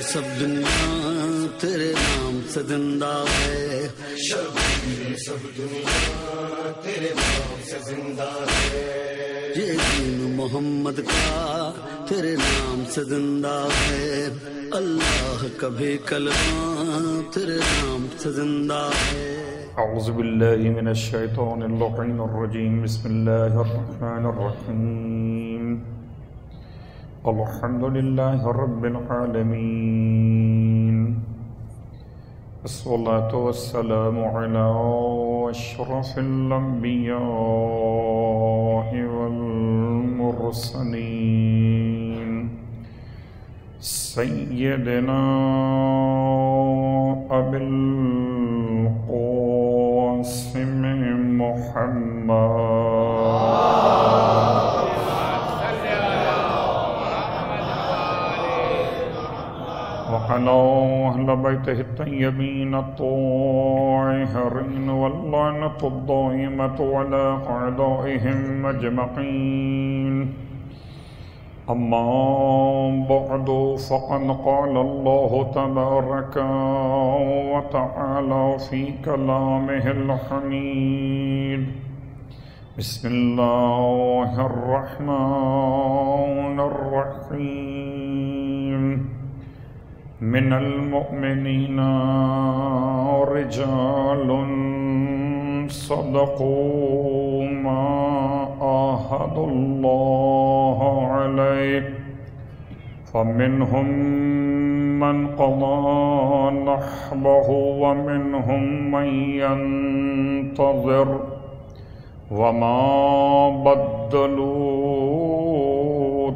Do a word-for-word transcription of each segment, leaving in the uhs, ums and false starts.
سب دنیا تیرے نام سے زندہ ہے، شرمندے سب دنیا تیرے نام سے زندہ ہے، یہ دین محمد کا تیرے نام سے زندہ ہے، اللہ کا بھی کلمہ تیرے نام سے زندہ ہے۔ اعوذ باللہ من الشیطان اللعین الرجیم، بسم اللہ الرحمن الرحیم، الحمد للہ رب العالمین، الصلاة والسلام علی اشرف الانبیاء والمرسلین، سیدنا ابی القاسم محمد وعلى أهل بيته الطيبين الطاهرين واللعنة الدائمة على أعدائهم أجمعين، أما بعد فقد قال الله تبارك وتعالى في كلامه الحميد، بسم الله الرحمن الرحيم، من المؤمنين رجال صدقوا ما عاهدوا الله عليه، فمنهم من قضى نحبه ومنهم من ينتظر وما بدلوا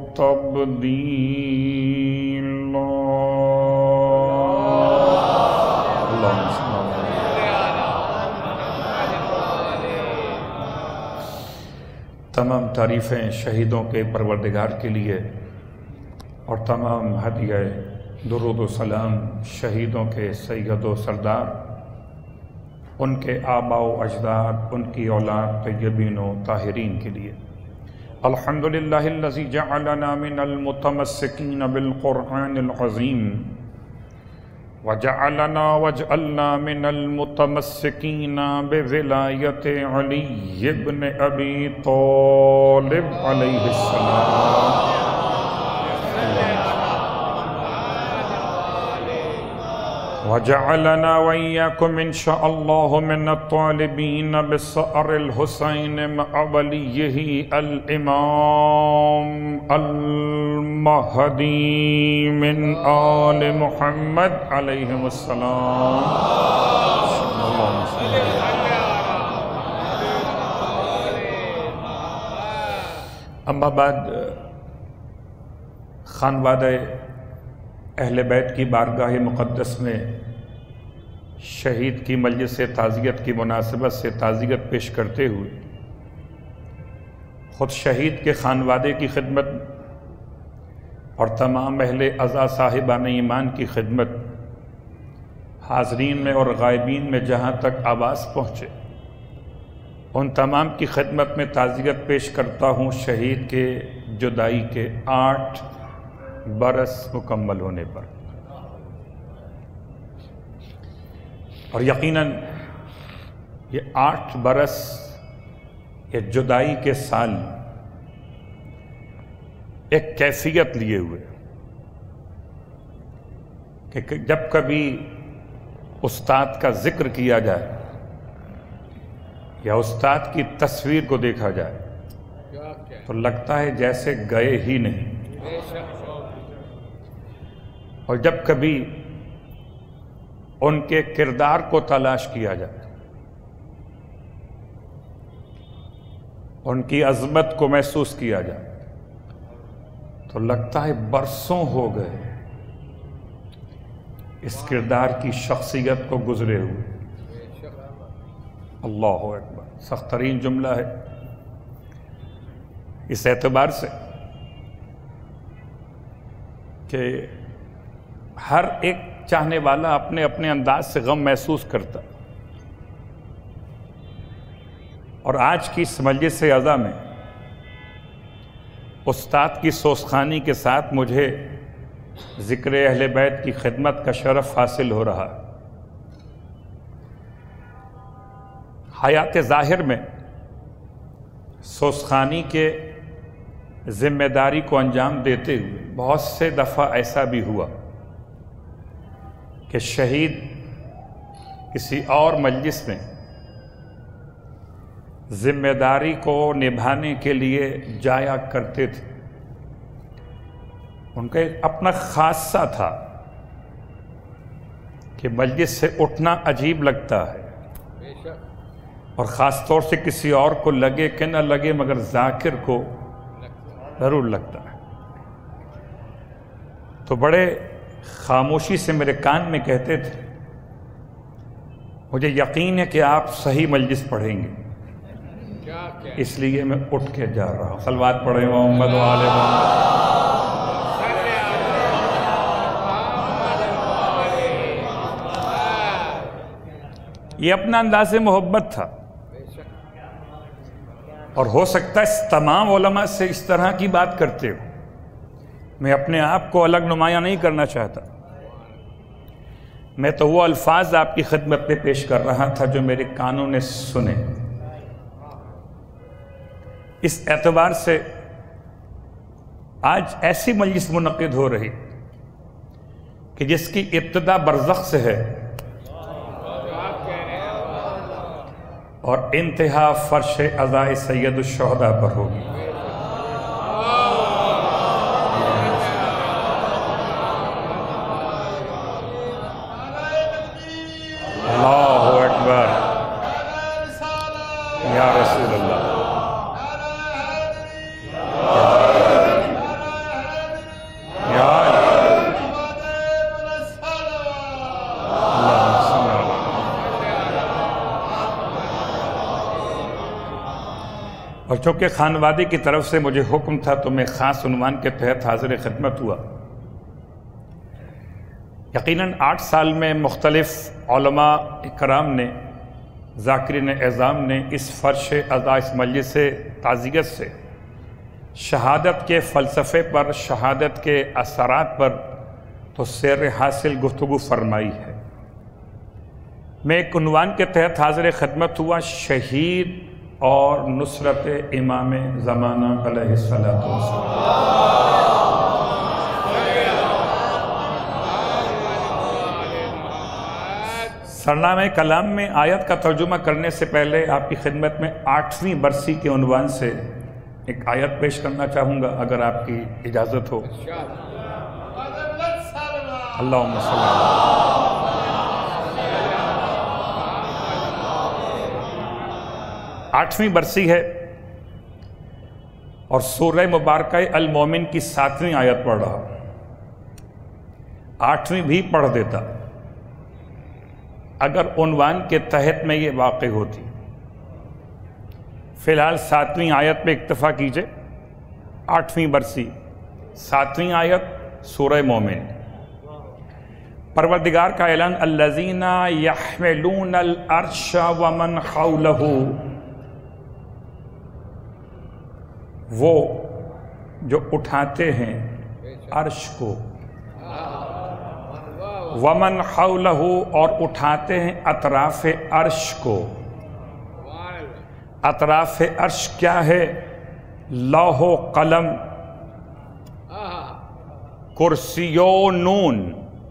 تبديلا۔ تمام تعریفیں شہیدوں کے پروردگار کے لیے، اور تمام ہدیہ درود و سلام شہیدوں کے سید و سردار، ان کے آباء و اجداد، ان کی اولاد طیبین و طاہرین کے لیے۔ الحمدللہ الذی جعلنا من المتمسکین بالقرآن العظیم، وجعلنا وجعلنا من المتمسکین بولایت علی بن ابی طالب علیہ السلام، وجعلنا وإياكم إن شاء الله من الطالبين بثأر الحسين مع وليه الإمام المهدي من آل محمد عليهم السلام۔ اما بعد، خانوادہ اہل بیت کی بارگاہ مقدس میں شہید کی مجلس تعزیت کی مناسبت سے تعزیت پیش کرتے ہوئے خود شہید کے خانوادے کی خدمت اور تمام اہل عزا صاحبان ایمان کی خدمت، حاضرین میں اور غائبین میں جہاں تک آواز پہنچے ان تمام کی خدمت میں تعزیت پیش کرتا ہوں شہید کے جدائی کے آٹھ برس مکمل ہونے پر، اور یقیناً یہ آٹھ برس یہ جدائی کے سال ایک کیفیت لیے ہوئے کہ جب کبھی استاد کا ذکر کیا جائے یا استاد کی تصویر کو دیکھا جائے تو لگتا ہے جیسے گئے ہی نہیں، اور جب کبھی ان کے کردار کو تلاش کیا جائے، ان کی عظمت کو محسوس کیا جائے تو لگتا ہے برسوں ہو گئے اس کردار کی شخصیت کو گزرے ہوئے۔ اللہ اکبر، سخت ترین جملہ ہے اس اعتبار سے کہ ہر ایک چاہنے والا اپنے اپنے انداز سے غم محسوس کرتا، اور آج کی اس مجلس عزا میں استاد کی سوسخانی کے ساتھ مجھے ذکر اہل بیت کی خدمت کا شرف حاصل ہو رہا ہے۔ حیات ظاہر میں سوسخانی کے ذمہ داری کو انجام دیتے ہوئے بہت سے دفعہ ایسا بھی ہوا کہ شہید کسی اور مجلس میں ذمہ داری کو نبھانے کے لیے جایا کرتے تھے۔ ان کا ایک اپنا خاصہ تھا کہ مجلس سے اٹھنا عجیب لگتا ہے، اور خاص طور سے کسی اور کو لگے کہ نہ لگے مگر ذاکر کو ضرور لگتا ہے۔ تو بڑے خاموشی سے میرے کان میں کہتے تھے، مجھے یقین ہے کہ آپ صحیح مجلس پڑھیں گے، اس لیے میں اٹھ کے جا رہا ہوں۔ صلوات پڑھیں محمد و آل محمد۔ یہ اپنا انداز محبت تھا، اور ہو سکتا ہے تمام علماء سے اس طرح کی بات کرتے ہو۔ میں اپنے آپ کو الگ نمایاں نہیں کرنا چاہتا، میں تو وہ الفاظ آپ کی خدمت میں پیش کر رہا تھا جو میرے کانوں نے سنے۔ اس اعتبار سے آج ایسی مجلس منعقد ہو رہی کہ جس کی ابتدا برزخ سے ہے اور انتہا فرش عزائے سید الشہداء پر ہوگی۔ اللہ اکبر، یا رسول اللہ، اور چونکہ خانوادی کی طرف سے مجھے حکم تھا تو میں خاص عنوان کے تحت حاضر خدمت ہوا۔ یقیناً آٹھ سال میں مختلف علماء اکرام نے، ذاکرین اعظام نے اس فرش عزا، اس مجلس تعزیت سے شہادت کے فلسفے پر، شہادت کے اثرات پر تو سیر حاصل گفتگو فرمائی ہے۔ میں ایک عنوان کے تحت حاضر خدمت ہوا، شہید اور نصرت امام زمانہ علیہ الصلوۃ والسلام۔ سرنامہ کلام میں آیت کا ترجمہ کرنے سے پہلے آپ کی خدمت میں آٹھویں برسی کے عنوان سے ایک آیت پیش کرنا چاہوں گا، اگر آپ کی اجازت ہو۔ اللہم صلی اللہ۔ آٹھویں برسی ہے اور سورہ مبارکہ المومن کی ساتویں آیت پڑھ رہا، آٹھویں بھی پڑھ دیتا اگر عنوان کے تحت میں یہ واقع ہوتی۔ فی الحال ساتویں آیت پہ اکتفا کیجئے۔ آٹھویں برسی، ساتویں آیت، سورہ مومن۔ پروردگار کا اعلان، الذین یحملون العرش ومن حولہ، وہ جو اٹھاتے ہیں عرش کو، ومن حولہ، اور اٹھاتے ہیں اطراف عرش کو۔ اطراف عرش کیا ہے؟ لوح و قلم، کرسی و نون۔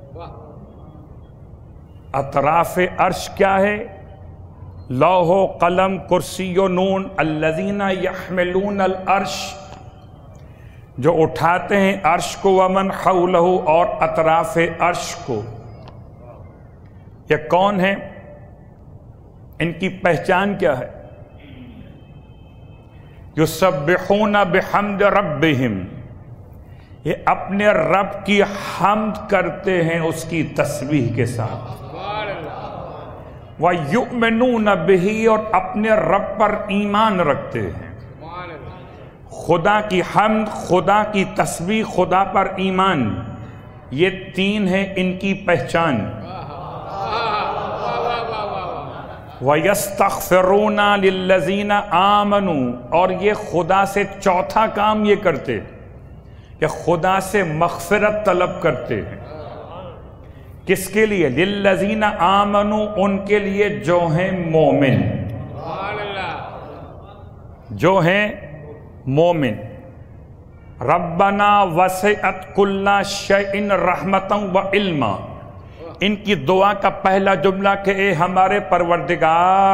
اطراف عرش کیا ہے؟ لوح و قلم، کرسی و نون۔ الذین یحملون العرش، جو اٹھاتے ہیں عرش کو، ومن حولہ، اور اطراف عرش کو۔ یہ کون ہیں؟ ان کی پہچان کیا ہے؟ یسبحون بحمد ربہم، یہ اپنے رب کی حمد کرتے ہیں اس کی تسبیح کے ساتھ۔ وَيُؤْمِنُونَ بِهِ، اور اپنے رب پر ایمان رکھتے ہیں۔ خدا کی حمد، خدا کی تسبیح، خدا پر ایمان، یہ تین ہیں ان کی پہچان۔ وَيَسْتَغْفِرُونَ لِلَّذِينَ آمَنُوا، اور یہ خدا سے چوتھا کام یہ کرتے کہ خدا سے مغفرت طلب کرتے ہیں. کس کے لیے؟ للذین آمنوا، ان کے لیے جو ہیں مومن، جو ہیں مومن. ربنا وسعت کل شیء رحمتا و علما. ان کی دعا کا پہلا جملہ کہ اے ہمارے پروردگار،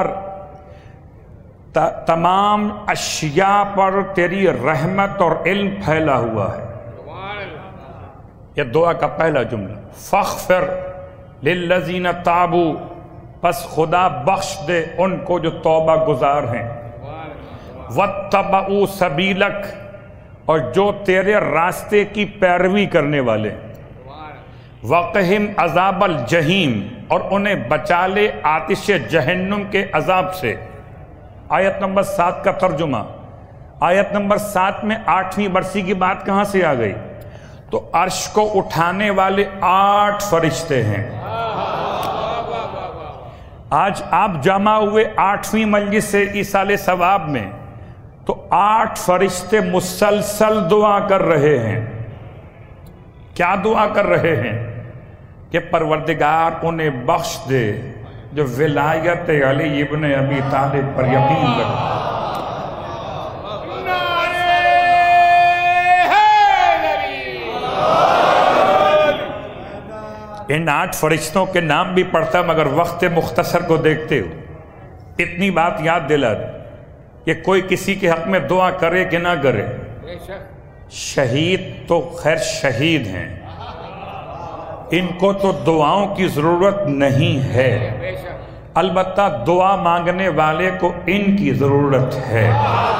تمام اشیاء پر تیری رحمت اور علم پھیلا ہوا ہے. یہ دعا کا پہلا جملہ. فاغفر للذین تابوا، پس خدا بخش دے ان کو جو توبہ گزار ہیں. واتبعوا سبیلک، اور جو تیرے راستے کی پیروی کرنے والے. وقہم عذاب الجحیم، اور انہیں بچا لے آتش جہنم کے عذاب سے. آیت نمبر سات کا ترجمہ. آیت نمبر سات میں آٹھویں برسی کی بات کہاں سے آ گئی؟ تو عرش کو اٹھانے والے آٹھ فرشتے ہیں. آج آپ جمع ہوئے آٹھویں مجلس سے ایصال ثواب میں، تو آٹھ فرشتے مسلسل دعا کر رہے ہیں. کیا دعا کر رہے ہیں؟ کہ پروردگار انہیں بخش دے جو ولایت علی ابن ابی طالب پر یقین رکھتے. ان آٹھ فرشتوں کے نام بھی پڑھتا مگر وقت مختصر کو دیکھتے ہو اتنی بات یاد دلا دے کہ کوئی کسی کے حق میں دعا کرے کہ نہ کرے. شہید تو خیر شہید ہیں، ان کو تو دعاؤں کی ضرورت نہیں ہے، البتہ دعا مانگنے والے کو ان کی ضرورت ہے.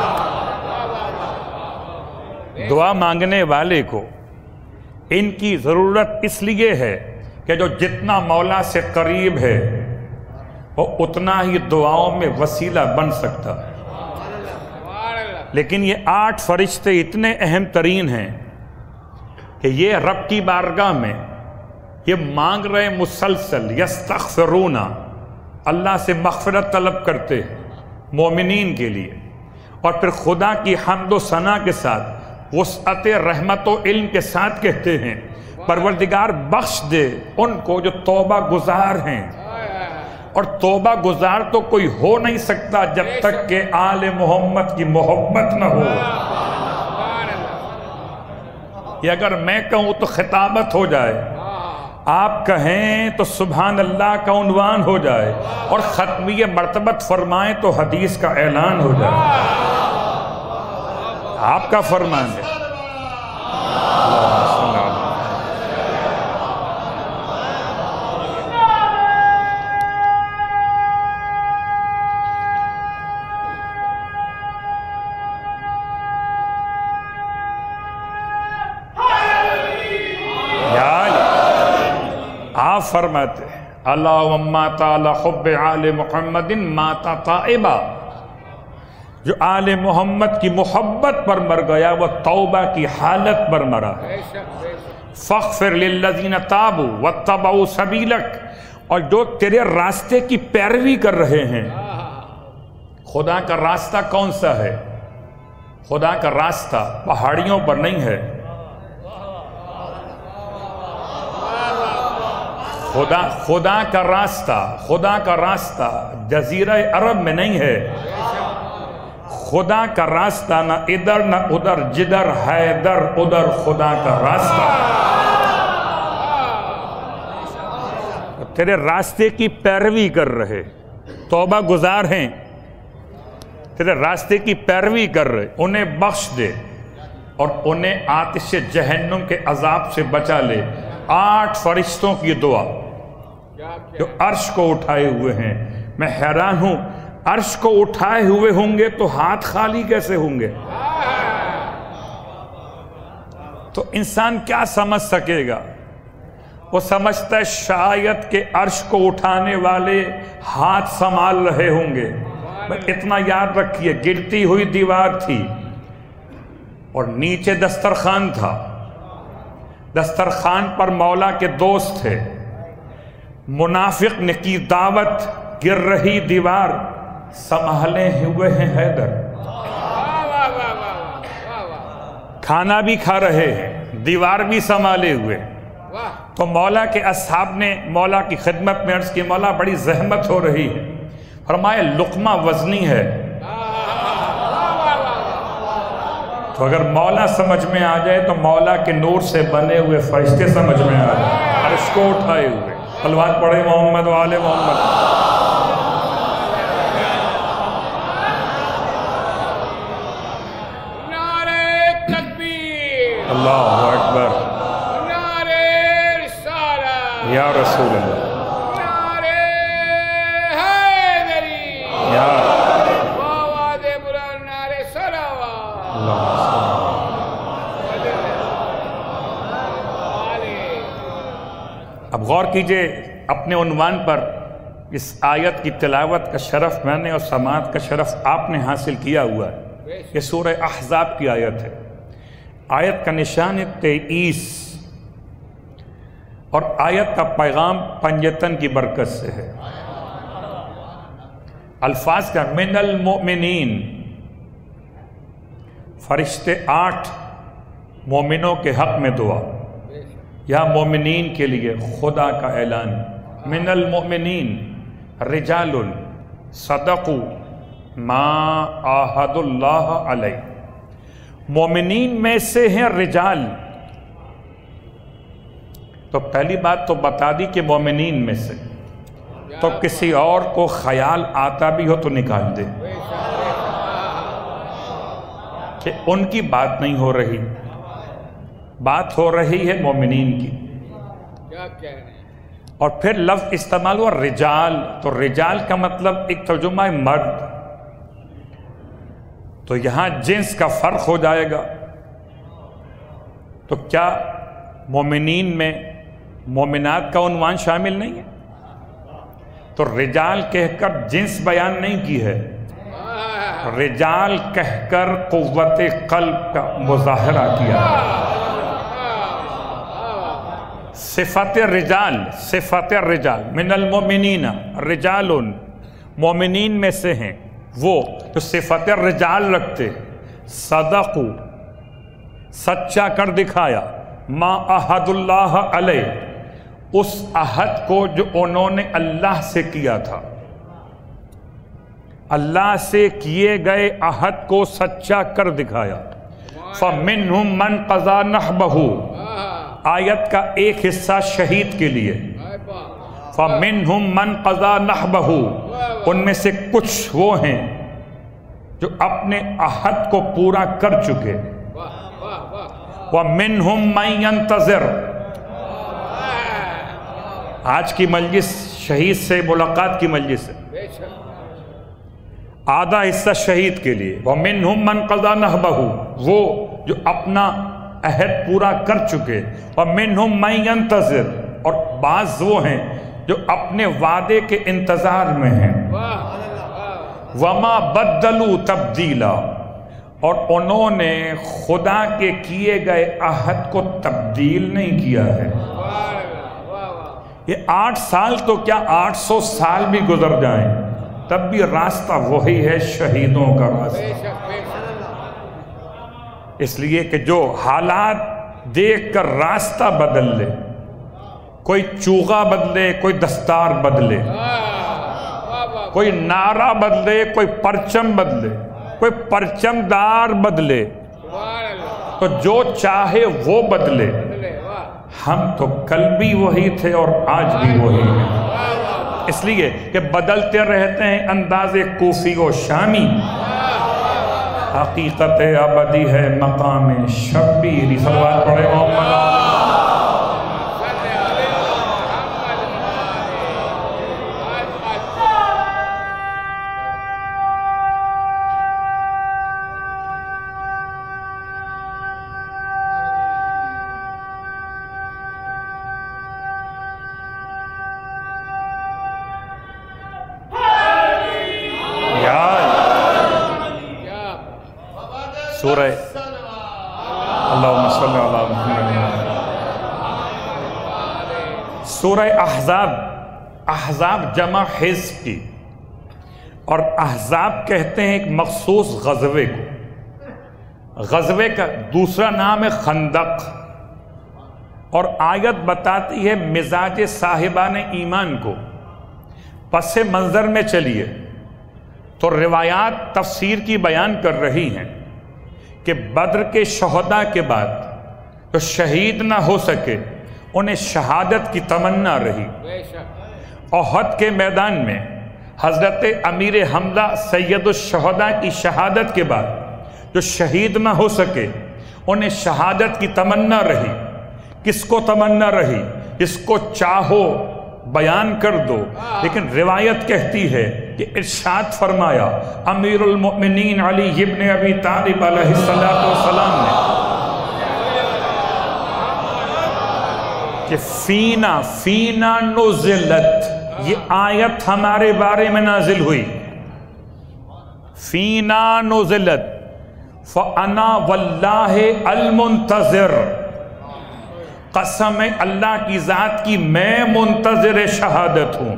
دعا مانگنے والے کو ان کی ضرورت اس لیے ہے کہ جو جتنا مولا سے قریب ہے وہ اتنا ہی دعاؤں میں وسیلہ بن سکتا ہے. لیکن یہ آٹھ فرشتے اتنے اہم ترین ہیں کہ یہ رب کی بارگاہ میں یہ مانگ رہے مسلسل، یستغفرون، اللہ سے مغفرت طلب کرتے ہیں مومنین کے لیے، اور پھر خدا کی حمد و ثنا کے ساتھ وسعت رحمت و علم کے ساتھ کہتے ہیں پروردگار بخش دے ان کو جو توبہ گزار ہیں. اور توبہ گزار تو کوئی ہو نہیں سکتا جب تک کہ آل محمد کی محبت نہ ہو. یہ اگر میں کہوں تو خطابت ہو جائے، آپ کہیں تو سبحان اللہ کا عنوان ہو جائے، اور ختمیہ مرتبت فرمائیں تو حدیث کا اعلان ہو جائے. آپ کا فرمان ہے. آپ فرماتے ہیں اللہم تعالی حب آل محمد ماتا تائبہ، جو آل محمد کی محبت پر مر گیا وہ توبہ کی حالت پر مرا ہے. فاغفر للذین تابوا واتبعوا سبیلک، اور جو تیرے راستے کی پیروی کر رہے ہیں. خدا کا راستہ کون سا ہے؟ خدا کا راستہ پہاڑیوں پر نہیں ہے، خدا خدا کا راستہ خدا کا راستہ جزیرہ عرب میں نہیں ہے. خدا کا راستہ نہ ادھر نہ ادھر، جدھر حیدر ادھر خدا کا راستہ. تیرے راستے کی پیروی کر رہے، توبہ گزار ہیں، تیرے راستے کی پیروی کر رہے، انہیں بخش دے اور انہیں آتش جہنم کے عذاب سے بچا لے. آٹھ فرشتوں کی دعا جو عرش کو اٹھائے ہوئے ہیں. میں حیران ہوں، عرش کو اٹھائے ہوئے ہوں گے تو ہاتھ خالی کیسے ہوں گے؟ تو انسان کیا سمجھ سکے گا؟ وہ سمجھتا ہے شاید کہ عرش کو اٹھانے والے ہاتھ سنبھال رہے ہوں گے. اتنا یاد رکھیے، گرتی ہوئی دیوار تھی اور نیچے دسترخوان تھا. دسترخوان پر مولا کے دوست تھے. منافق نے کی دعوت، گر رہی دیوار، سنبھالے ہوئے ہیں حیدر، کھانا بھی کھا رہے ہیں. دیوار بھی سنبھالے ہوئے. تو مولا کے اصحاب نے مولا کی خدمت میں عرض کی مولا بڑی زحمت ہو رہی ہے. فرمایا لقمہ وزنی ہے. تو اگر مولا سمجھ میں آ جائے تو مولا کے نور سے بنے ہوئے فرشتے سمجھ میں آ جائے عرش کو اٹھائے ہوئے. صلوات پڑھے محمد وآل محمد. نعرہ تکبیر، اللہ اکبر، نعرہ رسالت، یا رسول اللہ، نعرہ حیدری، یا آواز بلند، نعرہ صلوات. اللہ. اب غور کیجئے اپنے عنوان پر. اس آیت کی تلاوت کا شرف میں نے اور سماعت کا شرف آپ نے حاصل کیا ہوا ہے. یہ سورہ احزاب کی آیت ہے. آیت کا نشان تئیس اور آیت کا پیغام پنجتن کی برکت سے ہے. الفاظ کا من المؤمنین، فرشتے آٹھ مومنوں کے حق میں دعا. یا مومنین کے لیے خدا کا اعلان. من المؤمنین رجال صدقوا ما عاہدوا اللہ علیہ. مومنین میں سے ہیں رجال. تو پہلی بات تو بتا دی کہ مومنین میں سے. تو کسی اور کو خیال آتا بھی ہو تو نکال دے کہ ان کی بات نہیں ہو رہی، بات ہو رہی ہے مومنین کی. کیا کہہ رہے ہیں؟ اور پھر لفظ استعمال ہوا رجال. تو رجال کا مطلب ایک ترجمہ ہے مرد. تو یہاں جنس کا فرق ہو جائے گا. تو کیا مومنین میں مومنات کا عنوان شامل نہیں ہے؟ تو رجال کہہ کر جنس بیان نہیں کی ہے، رجال کہہ کر قوت قلب کا مظاہرہ کیا ہے. صفت رجال، صفت رجال من المؤمنین رجال، مومنین میں سے ہیں وہ جو صفت رجال رکھتے. صدقوا، سچا کر دکھایا. ما عہد اللہ علیہ، اس عہد کو جو انہوں نے اللہ سے کیا تھا. اللہ سے کیے گئے عہد کو سچا کر دکھایا. فَمِنْهُمْ مَنْ قَضَى نَحْبَهُ، آیت کا ایک حصہ شہید کے لیے. فَمِنْهُمْ مَنْ قَضَى نَحْبَهُ، ان میں سے کچھ وہ ہیں جو اپنے عہد کو پورا کر چکے. وَمِنْهُمْ مَنْ يَنْتَظِرُ، آج کی مجلس شہید سے ملاقات کی مجلس ہے. آدھا حصہ شہید کے لیے. وَمِنْهُمْ مَنْ قَضَى نَحْبَهُ، وہ جو اپنا عہد پورا کر چکے. وَمِنْهُمْ مَنْ يَنْتَظِرُ، اور بعض وہ ہیں جو اپنے وعدے کے انتظار میں ہیں. وَمَا بَدَّلُوا تَبْدِيلًا، اور انہوں نے خدا کے کیے گئے عہد کو تبدیل نہیں کیا ہے. یہ آٹھ سال تو کیا آٹھ سو سال بھی گزر جائیں تب بھی راستہ وہی ہے، شہیدوں کا راستہ. اس لیے کہ جو حالات دیکھ کر راستہ بدل لے، کوئی چوغا بدلے، کوئی دستار بدلے، کوئی نعرہ بدلے، کوئی پرچم بدلے، کوئی پرچم دار بدلے، تو جو چاہے وہ بدلے. ہم تو کل بھی وہی تھے اور آج بھی وہی ہیں. اس لیے کہ بدلتے رہتے ہیں انداز کوفی و شامی، حقیقت ابدی ہے مقام شبیری. صلوات پڑھے محمد. سورہ اللہم صلی اللہ علیہ وسلم. سورہ احزاب، احزاب جمع حزب کی، اور احزاب کہتے ہیں ایک مخصوص غزوے کو. غزوے کا دوسرا نام ہے خندق. اور آیت بتاتی ہے مزاج صاحبان ایمان کو. پس منظر میں چلیے تو روایات تفسیر کی بیان کر رہی ہیں کہ بدر کے شہداء کے بعد جو شہید نہ ہو سکے انہیں شہادت کی تمنا رہی. احد کے میدان میں حضرت امیر حمزہ سید الشہداء کی شہادت کے بعد جو شہید نہ ہو سکے انہیں شہادت کی تمنا رہی. کس کو تمنا رہی؟ جس کو چاہو بیان کر دو. لیکن روایت کہتی ہے کہ ارشاد فرمایا امیر المؤمنین علی ابن ابی طالب علیہ السلام نے کہ فینا فینا نزلت، یہ آیت ہمارے بارے میں نازل ہوئی. فینا نزلت فانا واللہ المنتظر، قسم اللہ کی ذات کی میں منتظر شہادت ہوں.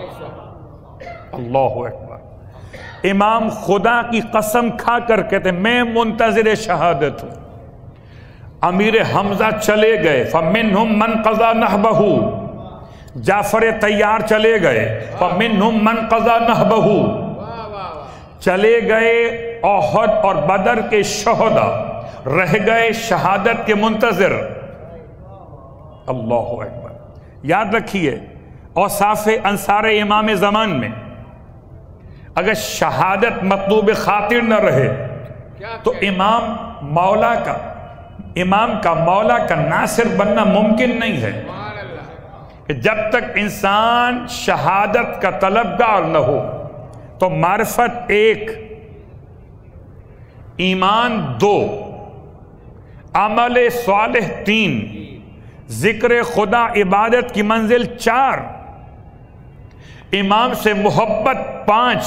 اللہ اکبر. امام خدا کی قسم کھا کر کہتے میں منتظر شہادت ہوں. امیر حمزہ چلے گئے فمنہم من قضا نحبہ، جعفر تیار چلے گئے فمنہم من قضا نحبہ، چلے گئے احد اور بدر کے شہداء، رہ گئے شہادت کے منتظر. اللہ اکبر. یاد رکھیے اوصاف انصار امام زمان میں اگر شہادت مطلوب خاطر نہ رہے تو امام مولا کا امام کا مولا کا ناصر بننا ممکن نہیں ہے. کہ جب تک انسان شہادت کا طلبگار نہ ہو تو معرفت ایک، ایمان دو، عمل صالح تین، ذکر خدا عبادت کی منزل چار، امام سے محبت پانچ،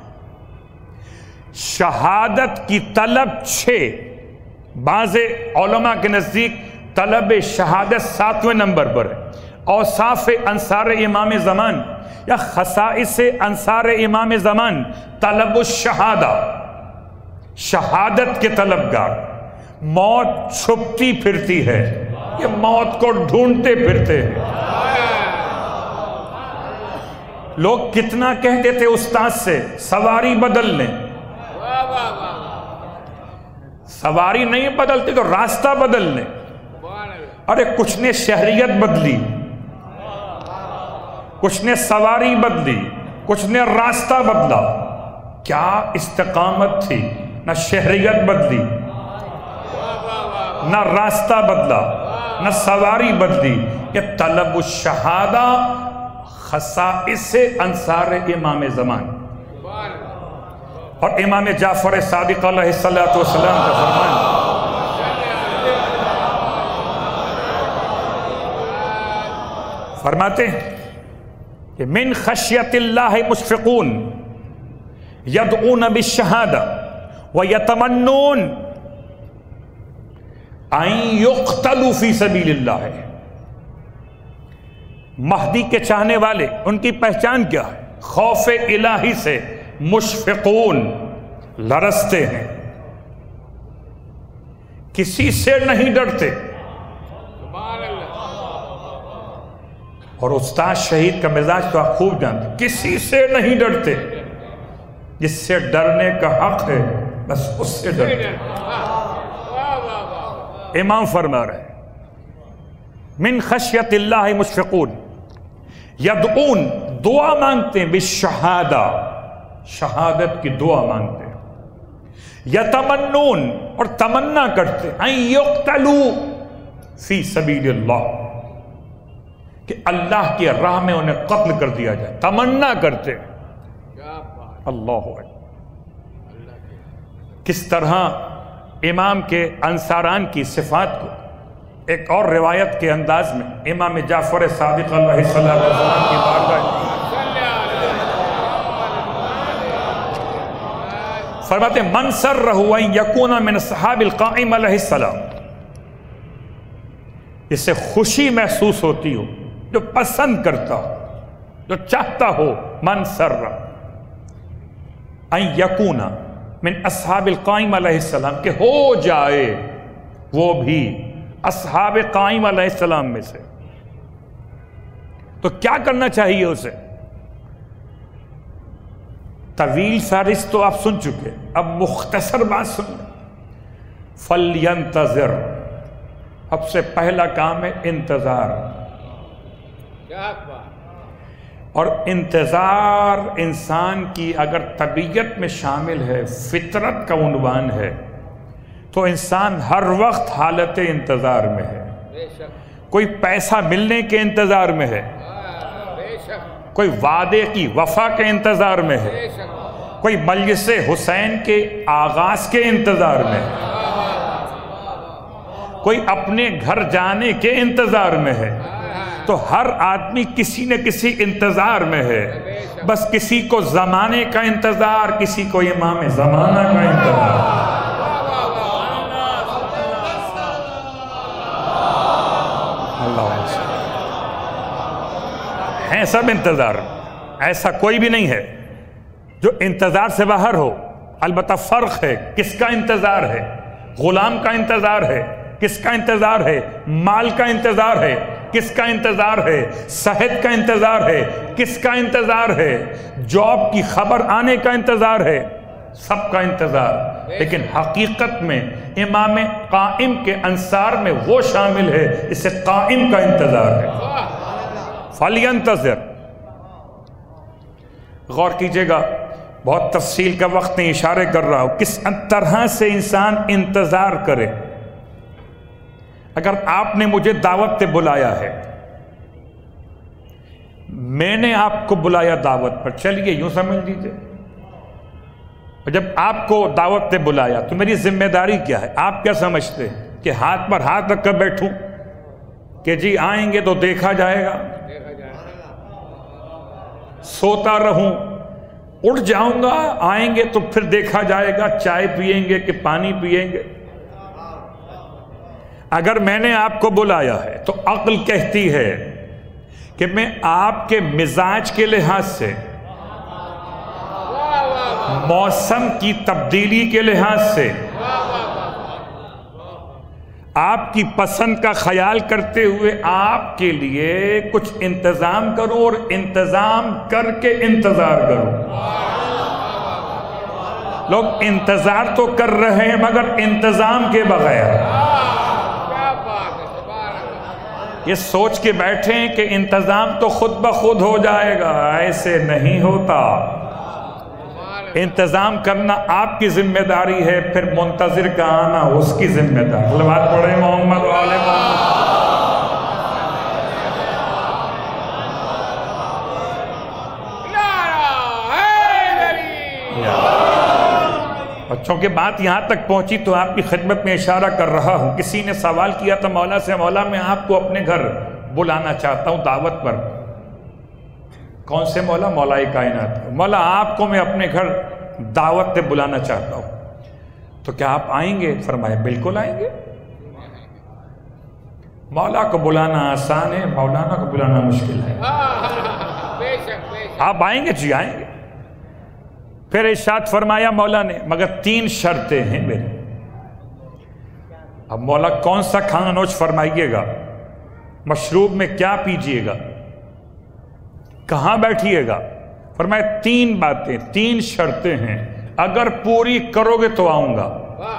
شہادت کی طلب چھ. بعض علماء کے نزدیک طلب شہادت ساتویں نمبر پر ہے. اوصاف انصار امام زمان یا خصائص انصار امام زمان طلب الشہادہ، شہادت کے طلبگار. موت چھپتی پھرتی ہے، یہ موت کو ڈھونڈتے پھرتے ہیں. لوگ کتنا کہتے تھے استاد سے سواری بدل لیں، سواری نہیں بدلتے تو راستہ بدل لیں. ارے کچھ نے شہریت بدلی، کچھ نے سواری بدلی، کچھ نے راستہ بدلا. کیا استقامت تھی؟ نہ شہریت بدلی، نہ راستہ بدلا، نہ سواری بدلی. یہ طلب الشہادہ خصائص انصار امام زمان. اور امام جعفر صادق علیہ الصلوۃ والسلام کا فرمان فرماتے ہیں کہ من خشیت اللہ مشفقون یدعون بالشہادہ ویتمنون ان یقتلوا فی سبیل اللہ. مہدی کے چاہنے والے ان کی پہچان کیا ہے؟ خوف الہی سے مشفقون، لرزتے ہیں، کسی سے نہیں ڈرتے. اور استاد شہید کا مزاج تو آپ خوب جانتے، کسی سے نہیں ڈرتے. جس سے ڈرنے کا حق ہے بس اس سے ڈرتے. امام فرما رہے من خشیت اللہ مشفقون یدعون، دعا مانگتے ہیں، بالشہادہ، شہادت کی دعا مانگتے ہیں. یتمنون، اور تمنا کرتے ہیں، ان یقتلوا فی سبیل اللہ، کہ اللہ کی راہ میں انہیں قتل کر دیا جائے. تمنا کرتے ہیں. اللہ اکبر. کس طرح امام کے انصاران کی صفات کو ایک اور روایت کے انداز میں امام جعفر صادق علیہ السلام کی بارگاہ فرماتے ہیں من سرہ ان یکون من اصحاب القائم علیہ السلام، اس سے خوشی محسوس ہوتی ہو، جو پسند کرتا ہو، جو چاہتا ہو، من سرہ ان یکون من اصحاب القائم علیہ السلام، کہ ہو جائے وہ بھی اصحاب قائم علیہ السلام میں سے. تو کیا کرنا چاہیے اسے؟ طویل فہرست تو آپ سن چکے، اب مختصر بات سن. فَلْيَنْتَظِرْ، اب سے پہلا کام ہے انتظار. کیا بات. اور انتظار انسان کی اگر طبیعت میں شامل ہے، فطرت کا عنوان ہے، تو انسان ہر وقت حالت انتظار میں ہے. بے شک. کوئی پیسہ ملنے کے انتظار میں ہے، ہاں، بے شک. کوئی وعدے کی وفا کے انتظار میں ہے، بے شک. کوئی مجلس حسین کے آغاز کے انتظار میں ہے، کوئی اپنے گھر جانے کے انتظار میں ہے. تو ہر آدمی کسی نہ کسی انتظار میں ہے. بس کسی کو زمانے کا انتظار، کسی کو امام زمانہ کا انتظار. اللہ ہیں سب انتظار. ایسا کوئی بھی نہیں ہے جو انتظار سے باہر ہو. البتہ فرق ہے کس کا انتظار ہے. غلام کا انتظار ہے، کس کا انتظار ہے. مال کا انتظار ہے، کس کا انتظار ہے. صحت کا انتظار ہے، کس کا انتظار ہے. جاب کی خبر آنے کا انتظار ہے، سب کا انتظار. لیکن حقیقت میں امام قائم کے انصار میں وہ شامل ہے اسے قائم کا انتظار ہے. فَلْيَنْتَظِرْ. غور کیجئے گا، بہت تفصیل کا وقت نہیں، اشارے کر رہا ہوں کس طرح سے انسان انتظار کرے. اگر آپ نے مجھے دعوت پہ بلایا ہے، میں نے آپ کو بلایا دعوت پر، چلیے یوں سمجھ لیجیے. جب آپ کو دعوت پہ بلایا تو میری ذمہ داری کیا ہے؟ آپ کیا سمجھتے ہیں کہ ہاتھ پر ہاتھ رکھ کر بیٹھوں کہ جی آئیں گے تو دیکھا جائے گا، سوتا رہوں، اٹھ جاؤں گا، آئیں گے تو پھر دیکھا جائے گا، چائے پئیں گے کہ پانی پئیں گے؟ اگر میں نے آپ کو بلایا ہے تو عقل کہتی ہے کہ میں آپ کے مزاج کے لحاظ سے، موسم کی تبدیلی کے لحاظ سے، آپ کی پسند کا خیال کرتے ہوئے آپ کے لیے کچھ انتظام کروں اور انتظام کر کے انتظار کروں. لوگ انتظار تو کر رہے ہیں مگر انتظام کے بغیر. یہ سوچ کے بیٹھے ہیں کہ انتظام تو خود بخود ہو جائے گا، ایسے نہیں ہوتا. انتظام کرنا آپ کی ذمہ داری ہے، پھر منتظر کا آنا اس کی ذمہ داری. صلوات پڑھیں محمد و آل محمد. بچوں کے بات یہاں تک پہنچی تو آپ کی خدمت میں اشارہ کر رہا ہوں. کسی نے سوال کیا تھا مولا سے، مولا میں آپ کو اپنے گھر بلانا چاہتا ہوں دعوت پر. کون سے مولا؟ مولا کائنات. مولا آپ کو میں اپنے گھر دعوت پہ بلانا چاہتا ہوں، تو کیا آپ آئیں گے؟ فرمایا بالکل آئیں گے. مولا کو بلانا آسان ہے، مولانا کو بلانا مشکل ہے. آپ آئیں گے؟ جی آئیں گے. پھر ارشاد فرمایا مولا نے مگر تین شرطیں ہیں میری. اب مولا کون سا کھانا نوش فرمائیے گا، مشروب میں کیا پیجیے گا، کہاں بیٹھیے گا؟ فرمایا تین باتیں، تین شرطیں ہیں، اگر پوری کرو گے تو آؤں گا.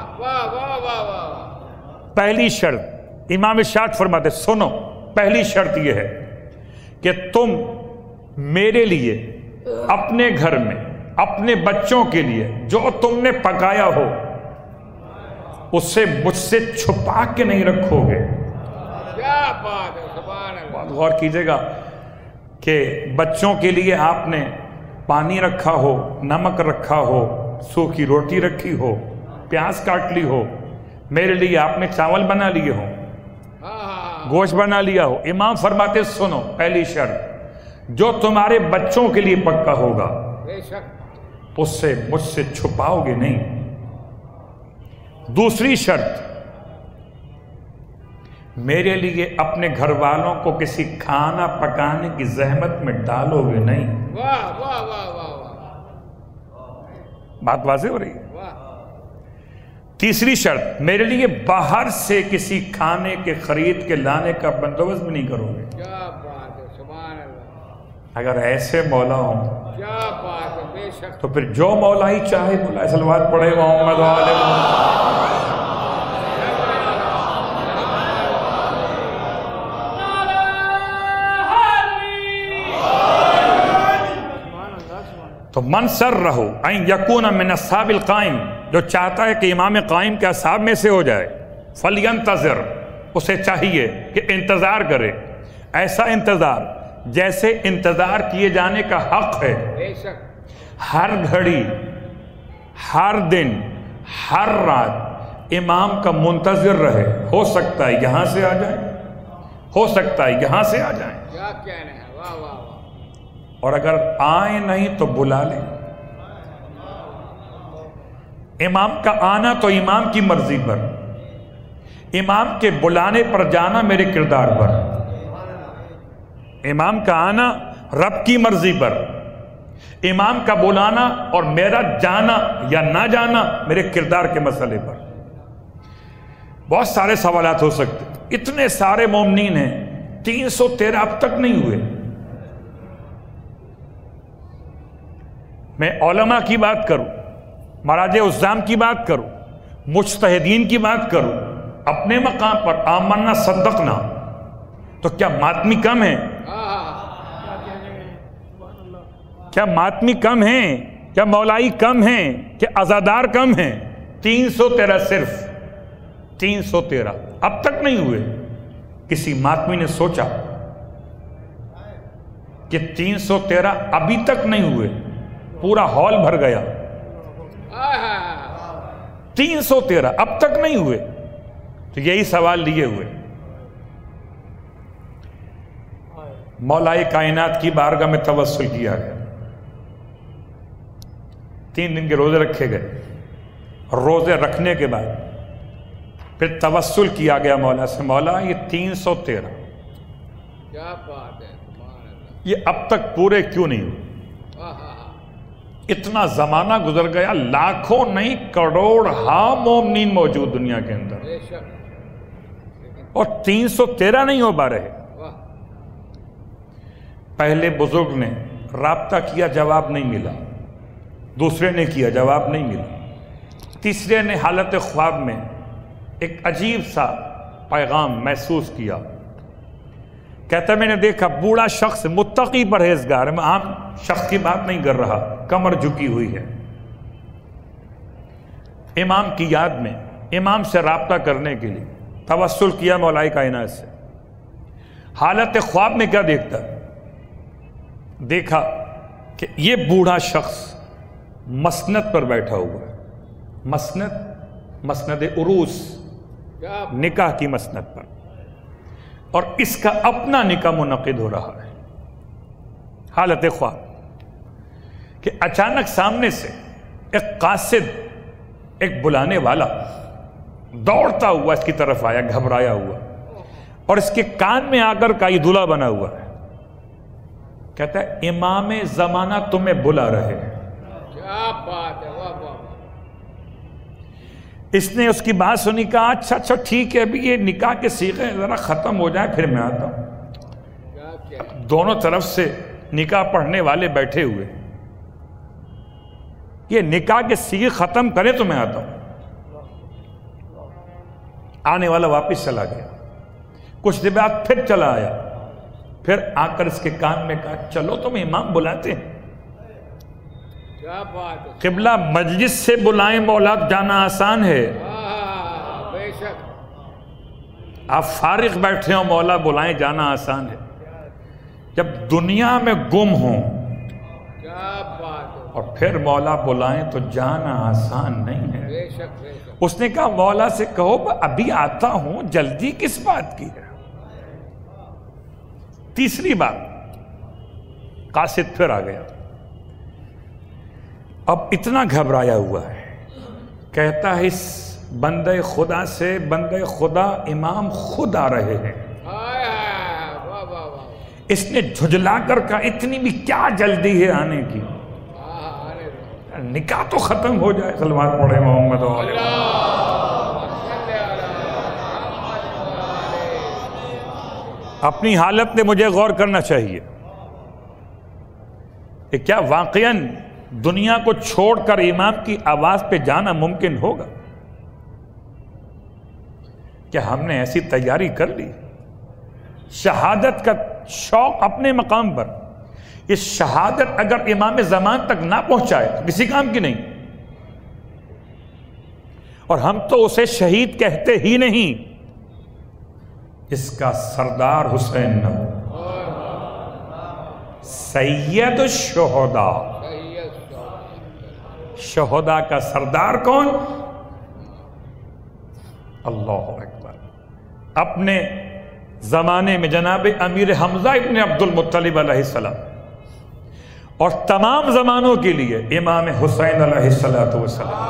پہلی شرط امام ارشاد فرماتے سنو، پہلی شرط یہ ہے کہ تم میرے لیے اپنے گھر میں اپنے بچوں کے لیے جو تم نے پکایا ہو اسے مجھ سے چھپا کے نہیں رکھو گے. کیا بات ہے، سبحان اللہ. بات غور کیجئے گا کہ بچوں کے لیے آپ نے پانی رکھا ہو، نمک رکھا ہو، سوکھی روٹی رکھی ہو، پیاز کاٹ لی ہو، میرے لیے آپ نے چاول بنا لیے ہو، گوشت بنا لیا ہو. امام فرماتے سنو، پہلی شرط جو تمہارے بچوں کے لیے پکا ہوگا بے شک اس سے مجھ سے چھپاؤ گے نہیں. دوسری شرط میرے لیے اپنے گھر والوں کو کسی کھانا پکانے کی زحمت میں ڈالو گے نہیں. واہ واہ واہ واہ واہ. بات واضح ہو رہی ہے. واہ. تیسری شرط، میرے لیے باہر سے کسی کھانے کے خرید کے لانے کا بندوبست بھی نہیں کرو گے. کیا بات ہے، سبحان اللہ. اگر ایسے مولا ہوں کیا بات ہے، بے شک. تو پھر جو مولا ہی چاہے بلائے. صلوات پڑھے محمد و آل محمد. تو من سر رہو این یکون من اصحاب القائم، جو چاہتا ہے کہ امام قائم کے اصحاب میں سے ہو جائے، فلینتظر، اسے چاہیے کہ انتظار کرے. ایسا انتظار جیسے انتظار کیے جانے کا حق ہے. بے شک. ہر گھڑی، ہر دن، ہر رات امام کا منتظر رہے. ہو سکتا ہے یہاں سے آ جائیں، ہو سکتا ہے یہاں سے آ جائیں. کیا کہنا ہے، واہ واہ واہ. اور اگر آئیں نہیں تو بلا لیں. امام کا آنا تو امام کی مرضی پر، امام کے بلانے پر جانا میرے کردار پر. امام کا آنا رب کی مرضی پر، امام کا بلانا اور میرا جانا یا نہ جانا میرے کردار کے مسئلے پر. بہت سارے سوالات ہو سکتے. اتنے سارے مومنین ہیں، تین سو تیرہ اب تک نہیں ہوئے. میں علماء کی بات کروں، مراجع عظام کی بات کروں، مجتہدین کی بات کروں، اپنے مقام پر آمنا صدقنا، تو کیا ماتمی کم ہیں؟ کیا ماتمی کم ہیں؟ کیا مولائی کم ہیں؟ کیا عزادار کم ہیں؟ تین سو تیرہ، صرف تین سو تیرہ اب تک نہیں ہوئے. کسی ماتمی نے سوچا کہ تین سو تیرہ ابھی تک نہیں ہوئے؟ پورا ہال بھر گیا. تین سو تیرہ اب تک نہیں ہوئے. تو یہی سوال لیے ہوئے. مولا کائنات کی بارگاہ میں توسل کیا گیا. تین دن کے روزے رکھے گئے. روزے رکھنے کے بعد پھر توسل کیا گیا مولا سے، مولا یہ تین سو تیرہ کیا بات ہے، یہ اب تک پورے کیوں نہیں ہوئے؟ اتنا زمانہ گزر گیا، لاکھوں نہیں کروڑ ہاں مومنین موجود دنیا کے اندر، بے شک. اور تین سو تیرہ نہیں ہو پا رہے. پہلے بزرگ نے رابطہ کیا، جواب نہیں ملا. دوسرے نے کیا، جواب نہیں ملا. تیسرے نے حالت خواب میں ایک عجیب سا پیغام محسوس کیا. کہتا ہے میں نے دیکھا بوڑھا شخص متقی پرہیزگار، میں عام شخص کی بات نہیں کر رہا، کمر جھکی ہوئی ہے، امام کی یاد میں امام سے رابطہ کرنے کے لیے توسل کیا مولا کائنات سے. حالت خواب میں کیا دیکھتا؟ دیکھا کہ یہ بوڑھا شخص مسند پر بیٹھا ہوا ہے. مسند، مسند عروس، نکاح کی مسند پر، اور اس کا اپنا نکاح منعقد ہو رہا ہے. حالت خواب کہ اچانک سامنے سے ایک قاصد، ایک بلانے والا دوڑتا ہوا اس کی طرف آیا، گھبرایا ہوا، اور اس کے کان میں آ کر کائی دلہا بنا ہوا ہے. کہتا ہے امام زمانہ تمہیں بلا رہے ہیں. کیا بات ہے، واہ واہ. اس نے اس کی بات سنی، کہا اچھا اچھا ٹھیک ہے، ابھی یہ نکاح کے صیغے ذرا ختم ہو جائے پھر میں آتا ہوں. دونوں طرف سے نکاح پڑھنے والے بیٹھے ہوئے، یہ نکاح کے صیغے ختم کرے تو میں آتا ہوں. آنے والا واپس چلا گیا. کچھ دیر بعد پھر چلا آیا، پھر آ کر اس کے کان میں کہا چلو تم امام بلاتے ہیں. کیا بات ہے. قبلہ مجلس سے بلائیں مولا جانا آسان ہے، بے شک. آپ فارغ بیٹھے ہوں مولا بلائیں جانا آسان ہے. جب دنیا میں گم ہوں کیا بات ہے. اور پھر مولا بلائیں تو جانا آسان نہیں ہے. بے شک بے شک. اس نے کہا مولا سے کہو ابھی آتا ہوں، جلدی کس بات کی ہے. تیسری بات، قاصد پھر آ گیا، اب اتنا گھبرایا ہوا ہے. کہتا ہے اس بندے خدا سے، بندے خدا امام خود آ رہے ہیں. اس نے جھجلا کر کہا اتنی بھی کیا جلدی ہے آنے کی، نکاح تو ختم ہو جائے. صلوات پڑھے محمد و آلہ. اپنی حالت میں مجھے غور کرنا چاہیے کہ کیا واقعاً دنیا کو چھوڑ کر امام کی آواز پہ جانا ممکن ہوگا؟ کیا ہم نے ایسی تیاری کر لی؟ شہادت کا شوق اپنے مقام پر، یہ شہادت اگر امام زمان تک نہ پہنچائے تو کسی کام کی نہیں، اور ہم تو اسے شہید کہتے ہی نہیں جس کا سردار حسین نہ ہو۔ سید الشہداء، شہداء کا سردار کون؟ اللہ اکبر۔ اپنے زمانے میں جناب امیر حمزہ ابن عبد المطلب علیہ السلام، اور تمام زمانوں کے لیے امام حسین علیہ السلام،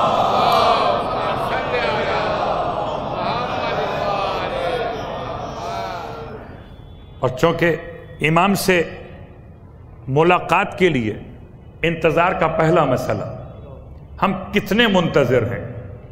اور چونکہ امام سے ملاقات کے لیے انتظار کا پہلا مسئلہ، ہم کتنے منتظر ہیں؟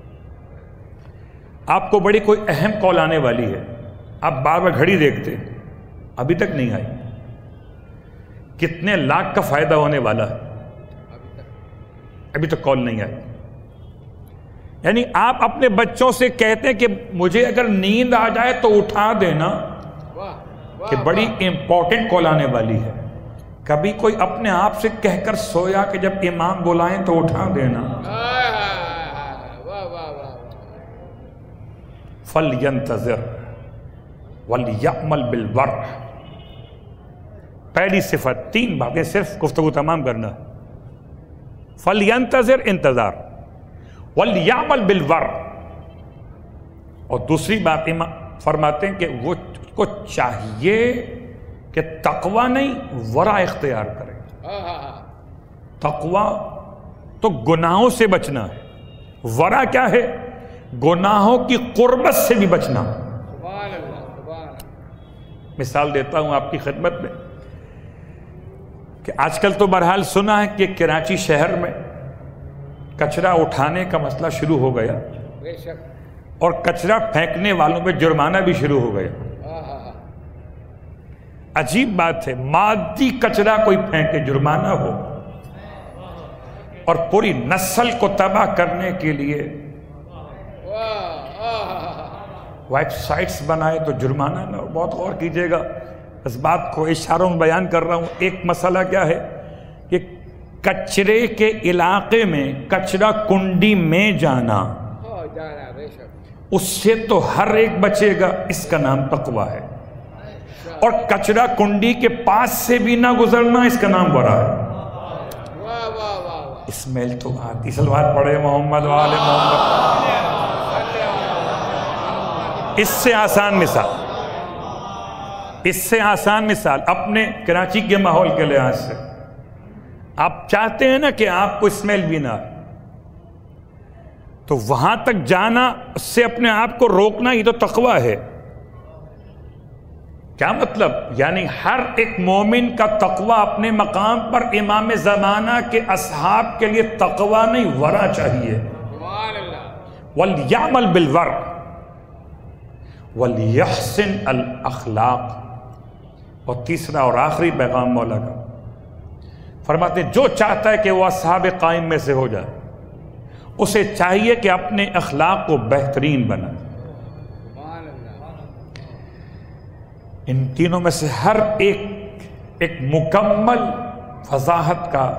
آپ کو بڑی کوئی اہم کال آنے والی ہے، آپ بار بار گھڑی دیکھتے، ابھی تک نہیں آئی، کتنے لاکھ کا فائدہ ہونے والا ہے، ابھی تک کال نہیں آئی۔ یعنی آپ اپنے بچوں سے کہتے ہیں کہ مجھے اگر نیند آ جائے تو اٹھا دینا، کہ بڑی امپورٹنٹ کال آنے والی ہے۔ کبھی کوئی اپنے آپ سے کہہ کر سویا کہ جب امام بلائیں تو اٹھا دینا؟ فَلْيَنْتَظِرْ وَلْيَعْمَلْ بِالْوَرْءِ۔ پہلی صفت، تین باتیں صرف گفتگو تمام کرنا۔ فَلْيَنْتَظِرْ، انتظار، وَلْيَعْمَلْ بِالْوَرْءِ، اور دوسری بات فرماتے ہیں کہ وہ کو چاہیے کہ تقوی نہیں ورع اختیار کرے۔ تقوی تو گناہوں سے بچنا ہے، ورع کیا ہے؟ گناہوں کی قربت سے بھی بچنا۔ مثال دیتا ہوں آپ کی خدمت میں کہ آج کل تو بہرحال سنا ہے کہ کراچی شہر میں کچرا اٹھانے کا مسئلہ شروع ہو گیا، اور کچرا پھینکنے والوں پہ جرمانہ بھی شروع ہو گیا۔ عجیب بات ہے، مادی کچرا کوئی پھینکے جرمانہ ہو، اور پوری نسل کو تباہ کرنے کے لیے ویب سائٹس بنائے تو جرمانہ نہ ہو۔ بہت غور کیجئے گا، اس بات کو اشاروں میں بیان کر رہا ہوں۔ ایک مسئلہ کیا ہے کہ کچرے کے علاقے میں کچرا کنڈی میں جانا، اس سے تو ہر ایک بچے گا، اس کا نام تقویٰ ہے، اور کچرا کنڈی کے پاس سے بھی نہ گزرنا، اس کا نام ورع ہے۔ اسمیل تو آتی، سلوات پڑھے محمد وآل محمد۔ اس سے آسان مثال، اس سے آسان مثال اپنے کراچی کے ماحول کے لحاظ سے، آپ چاہتے ہیں نا کہ آپ کو اسمیل بھی نہ آئے، تو وہاں تک جانا، اس سے اپنے آپ کو روکنا، یہ تو تقویٰ ہے۔ کیا مطلب؟ یعنی ہر ایک مومن کا تقویٰ اپنے مقام پر امام زمانہ کے اصحاب کے لیے تقویٰ نہیں، ورع چاہیے۔ وَلْيَعْمَلْ بِالْوَرْءِ وَلْيَحْسِنْ الْأَخْلَاقِ۔ اور تیسرا اور آخری پیغام مولا کا، فرماتے ہیں جو چاہتا ہے کہ وہ اصحاب قائم میں سے ہو جائے، اسے چاہیے کہ اپنے اخلاق کو بہترین بنائے۔ ان تینوں میں سے ہر ایک ایک مکمل وضاحت کا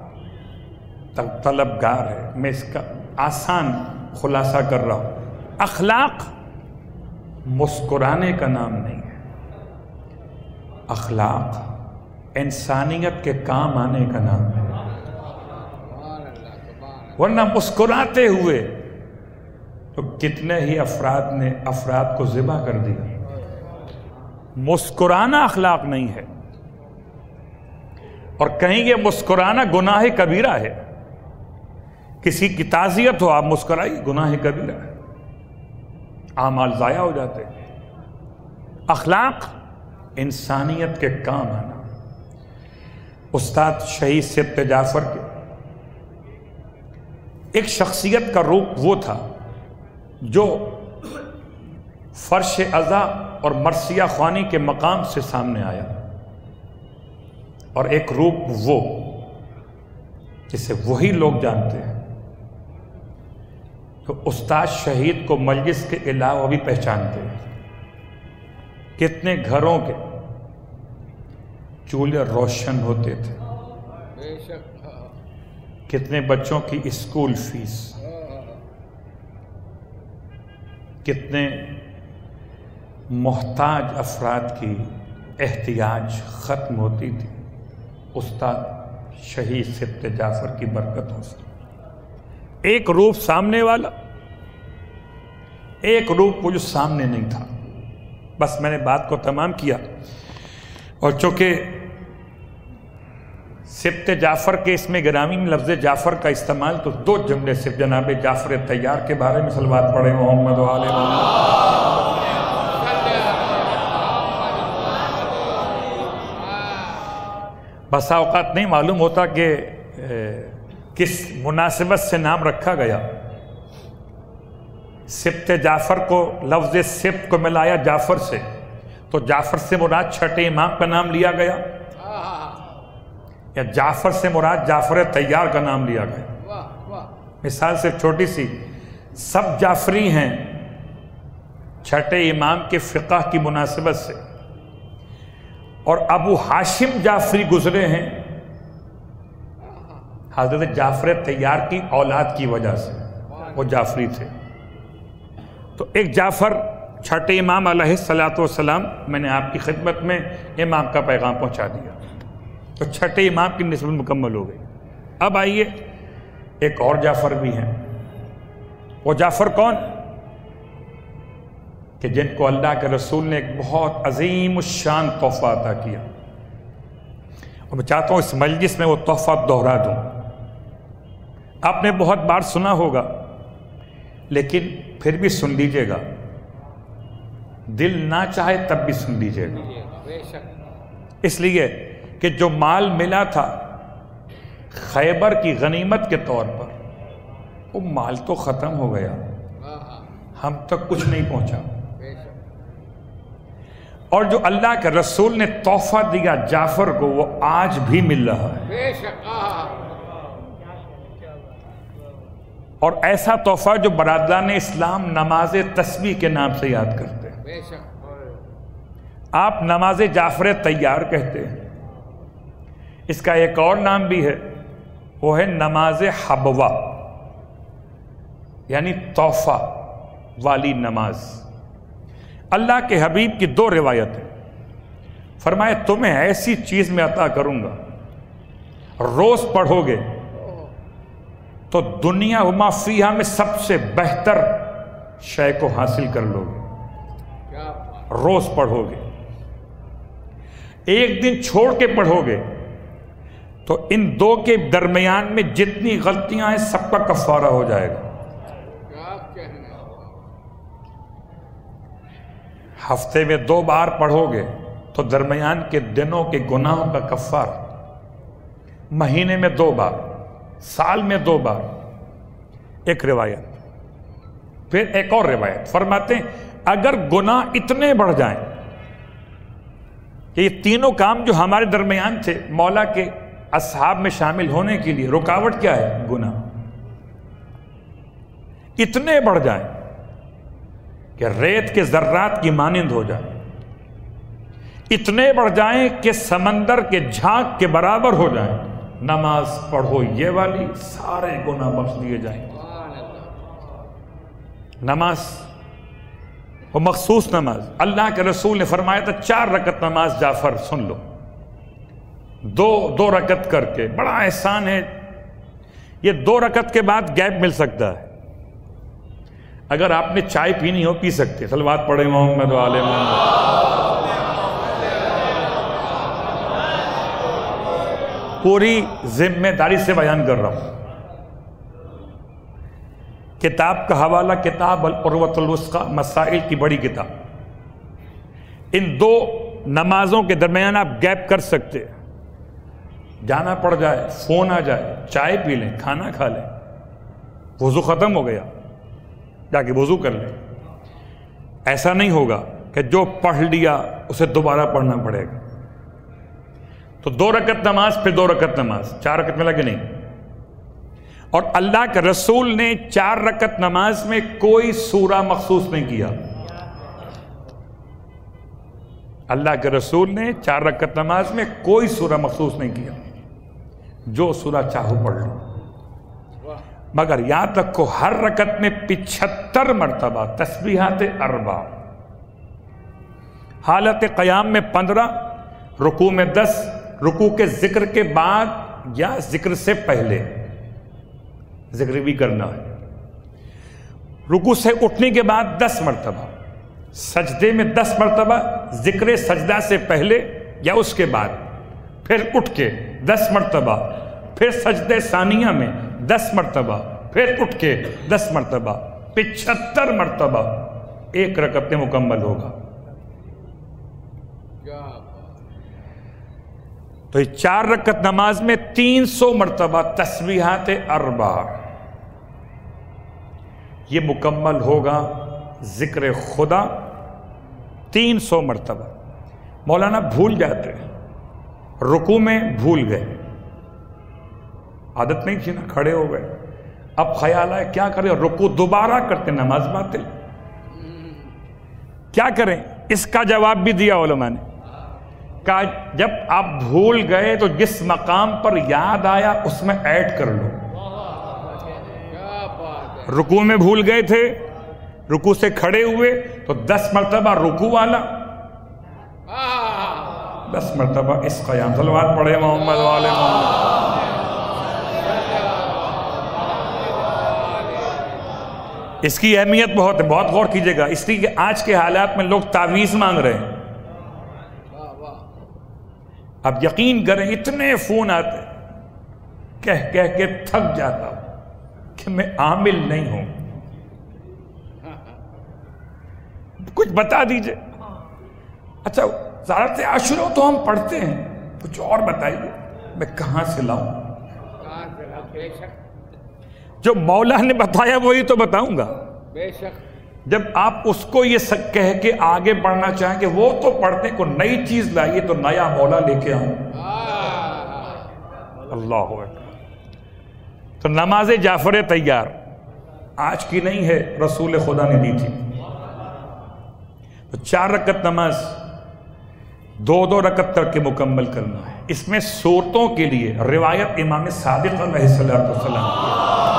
طلبگار ہے۔ میں اس کا آسان خلاصہ کر رہا ہوں۔ اخلاق مسکرانے کا نام نہیں ہے، اخلاق انسانیت کے کام آنے کا نام ہے، ورنہ مسکراتے ہوئے تو کتنے ہی افراد نے افراد کو ذبح کر دیا۔ مسکرانا اخلاق نہیں ہے، اور کہیں یہ مسکرانا گناہ کبیرہ ہے۔ کسی کی تعزیت ہو آپ مسکرائیے، گناہ کبیرہ ہے، اعمال ضائع ہو جاتے ہیں۔ اخلاق انسانیت کے کام آنا۔ استاد شہید سبت جعفر کے ایک شخصیت کا روپ وہ تھا جو فرش عزا اور مرثیہ خوانی کے مقام سے سامنے آیا، اور ایک روپ وہ جسے وہی لوگ جانتے ہیں تو استاد شہید کو مجلس کے علاوہ بھی پہچانتے ہیں۔ کتنے گھروں کے چولہے روشن ہوتے تھے، بے شک، کتنے بچوں کی اسکول فیس، کتنے محتاج افراد کی احتیاج ختم ہوتی تھی استاد شہید سبط جعفر کی برکتوں سے۔ ایک روپ سامنے والا، ایک روپ وہ جو سامنے نہیں تھا۔ بس میں نے بات کو تمام کیا، اور چونکہ سبط جعفر کے اس میں گرامی میں لفظ جعفر کا استعمال تو دو جملے صرف جناب جعفر طیار کے بارے میں صلوات پڑھے محمد و آل محمد۔ بسا اوقات نہیں معلوم ہوتا کہ کس مناسبت سے نام رکھا گیا۔ سبط جعفر کو لفظ سبط کو ملایا جعفر سے، تو جعفر سے مراد چھٹے امام کا نام لیا گیا، یا جعفر سے مراد جعفر طیار کا نام لیا گیا۔ مثال صرف چھوٹی سی، سب جعفری ہیں چھٹے امام کے فقہ کی مناسبت سے، اور ابو ہاشم جعفری گزرے ہیں حضرت جعفر طیار کی اولاد کی وجہ سے، وہ جعفری تھے۔ تو ایک جعفر چھٹے امام علیہ الصلوۃ والسلام، میں نے آپ کی خدمت میں امام کا پیغام پہنچا دیا، تو چھٹے امام کی نسبت مکمل ہو گئی۔ اب آئیے ایک اور جعفر بھی ہیں۔ وہ جعفر کون؟ کہ جن کو اللہ کے رسول نے ایک بہت عظیم الشان تحفہ عطا کیا، اور میں چاہتا ہوں اس مجلس میں وہ تحفہ دوہرا دوں۔ آپ نے بہت بار سنا ہوگا، لیکن پھر بھی سن لیجئے گا، دل نہ چاہے تب بھی سن لیجئے گا، بے شک، اس لیے کہ جو مال ملا تھا خیبر کی غنیمت کے طور پر، وہ مال تو ختم ہو گیا، ہم تک کچھ نہیں پہنچا، بے شک، اور جو اللہ کے رسول نے تحفہ دیا جعفر کو، وہ آج بھی مل رہا ہے، بے شک، اور ایسا تحفہ جو برادران اسلام نماز تسبیح کے نام سے یاد کرتے ہیں۔ بے شک، آپ نماز جعفر طیار کہتے ہیں، اس کا ایک اور نام بھی ہے، وہ ہے نماز حبوہ، یعنی تحفہ والی نماز۔ اللہ کے حبیب کی دو روایتیں، فرمائے تمہیں ایسی چیز میں عطا کروں گا، روز پڑھو گے تو دنیا و ما فیہا میں سب سے بہتر شے کو حاصل کر لو گے، کیا بات، روز پڑھو گے۔ ایک دن چھوڑ کے پڑھو گے تو ان دو کے درمیان میں جتنی غلطیاں ہیں سب کا کفارہ ہو جائے گا۔ کیا کہنا، ہفتے میں دو بار پڑھو گے تو درمیان کے دنوں کے گناہوں کا کفارہ، مہینے میں دو بار، سال میں دو بار۔ ایک روایت، پھر ایک اور روایت فرماتے ہیں اگر گناہ اتنے بڑھ جائیں کہ یہ تینوں کام جو ہمارے درمیان تھے مولا کے اصحاب میں شامل ہونے کے لیے، رکاوٹ کیا ہے؟ گناہ، اتنے بڑھ جائیں کہ ریت کے ذرات کی مانند ہو جائیں، اتنے بڑھ جائیں کہ سمندر کے جھانک کے برابر ہو جائیں، نماز پڑھو یہ والی، سارے گناہ بخش دیے جائیں گے۔ نماز وہ مخصوص نماز، اللہ کے رسول نے فرمایا تھا چار رکعت نماز جعفر سن لو، دو دو رکعت کر کے، بڑا احسان ہے۔ یہ دو رکعت کے بعد گیپ مل سکتا ہے، اگر آپ نے چائے پینی ہو پی سکتے، صلوات پڑھے محمد و آل محمد۔ پوری ذمہ داری سے بیان کر رہا ہوں، کتاب کا حوالہ کتاب العروۃ الوثقی، مسائل کی بڑی کتاب۔ ان دو نمازوں کے درمیان آپ گیپ کر سکتے، جانا پڑ جائے، فون آ جائے، چائے پی لیں، کھانا کھا لیں، وضو ختم ہو گیا، جا کے وضو کر لیں۔ ایسا نہیں ہوگا کہ جو پڑھ لیا اسے دوبارہ پڑھنا پڑے گا. تو دو رکعت نماز پھر دو رکعت نماز، چار رکعت ملا کہ نہیں؟ اور اللہ کے رسول نے چار رکعت نماز میں کوئی سورہ مخصوص نہیں کیا. اللہ کے رسول نے چار رکعت نماز میں کوئی سورہ مخصوص نہیں کیا، جو سورہ چاہو پڑھ لو. مگر یاد رکھو ہر رکعت میں پچہتر مرتبہ تسبیحات اربع، حالت قیام میں پندرہ، رکوع میں دس، رکوع کے ذکر کے بعد یا ذکر سے پہلے ذکر بھی کرنا ہے، رکوع سے اٹھنے کے بعد دس مرتبہ، سجدے میں دس مرتبہ، ذکر سجدہ سے پہلے یا اس کے بعد، پھر اٹھ کے دس مرتبہ، پھر سجدے ثانیہ میں دس مرتبہ، پھر اٹھ کے دس مرتبہ، پچہتر مرتبہ ایک رکعت میں مکمل ہوگا. تو یہ چار رکعت نماز میں تین سو مرتبہ تسبیحات اربع یہ مکمل ہوگا. ذکر خدا تین سو مرتبہ. مولانا بھول جاتے ہیں، رکوع میں بھول گئے، عادت نہیں تھی نا، کھڑے ہو گئے، اب خیال آئے کیا کریں، رکوع دوبارہ کرتے، نماز باطل، کیا کریں؟ اس کا جواب بھی دیا علماء نے، کہا جب آپ بھول گئے تو جس مقام پر یاد آیا اس میں ایڈ کر لو. رکوع میں بھول گئے تھے، رکوع سے کھڑے ہوئے تو دس مرتبہ رکوع والا، دس مرتبہ اس قیام. صلوات پڑھے محمد والے محمد. اس کی اہمیت بہت ہے، بہت غور کیجئے گا، اس لیے کہ آج کے حالات میں لوگ تعویذ مانگ رہے ہیں. اب یقین کریں اتنے فون آتے کہہ کہہ کے تھک جاتا ہوں کہ میں عامل نہیں ہوں، کچھ بتا دیجئے. اچھا زیارت عاشورہ تو ہم پڑھتے ہیں، کچھ اور بتائیے میں کہاں سے لاؤں؟ جو مولا نے بتایا وہی تو بتاؤں گا. بے شک جب آپ اس کو یہ کہہ کے آگے بڑھنا چاہیں کہ وہ تو پڑھتے کو نئی چیز لائیے تو نیا مولا لے کے آؤں. اللہ اکبر. تو نماز جعفر تیار آج کی نہیں ہے، رسول خدا نے دی تھی. تو چار رکعت نماز دو دو رکعت کر کے مکمل کرنا ہے. اس میں سورتوں کے لیے روایت امام صادق علیہ السلام کی،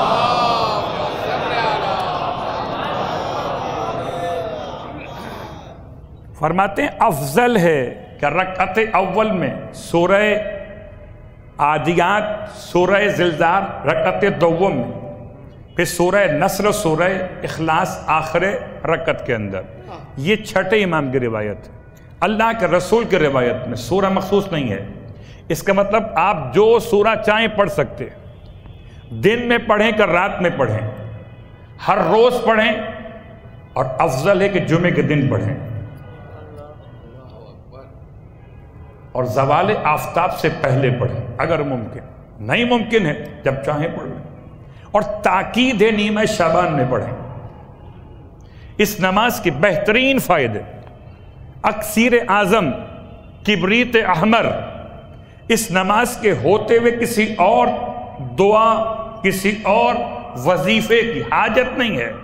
فرماتے ہیں افضل ہے کہ رکعت اول میں سورہ عادیات، سورہ زلزال رکعت دوم میں، پھر سورہ نصر، سورہ اخلاص آخر رکعت کے اندر. یہ چھٹے امام کی روایت ہے. اللہ کے رسول کی روایت میں سورہ مخصوص نہیں ہے. اس کا مطلب آپ جو سورہ چاہیں پڑھ سکتے، دن میں پڑھیں کہ رات میں پڑھیں، ہر روز پڑھیں، اور افضل ہے کہ جمعے کے دن پڑھیں، اور زوال آفتاب سے پہلے پڑھیں اگر ممکن. نہیں ممکن ہے جب چاہیں پڑھ لیں. اور تاکید ہے نیمہ شعبان میں پڑھیں. اس نماز کے بہترین فائدے، اکسیر اعظم، کبریت احمر، اس نماز کے ہوتے ہوئے کسی اور دعا، کسی اور وظیفے کی حاجت نہیں ہے.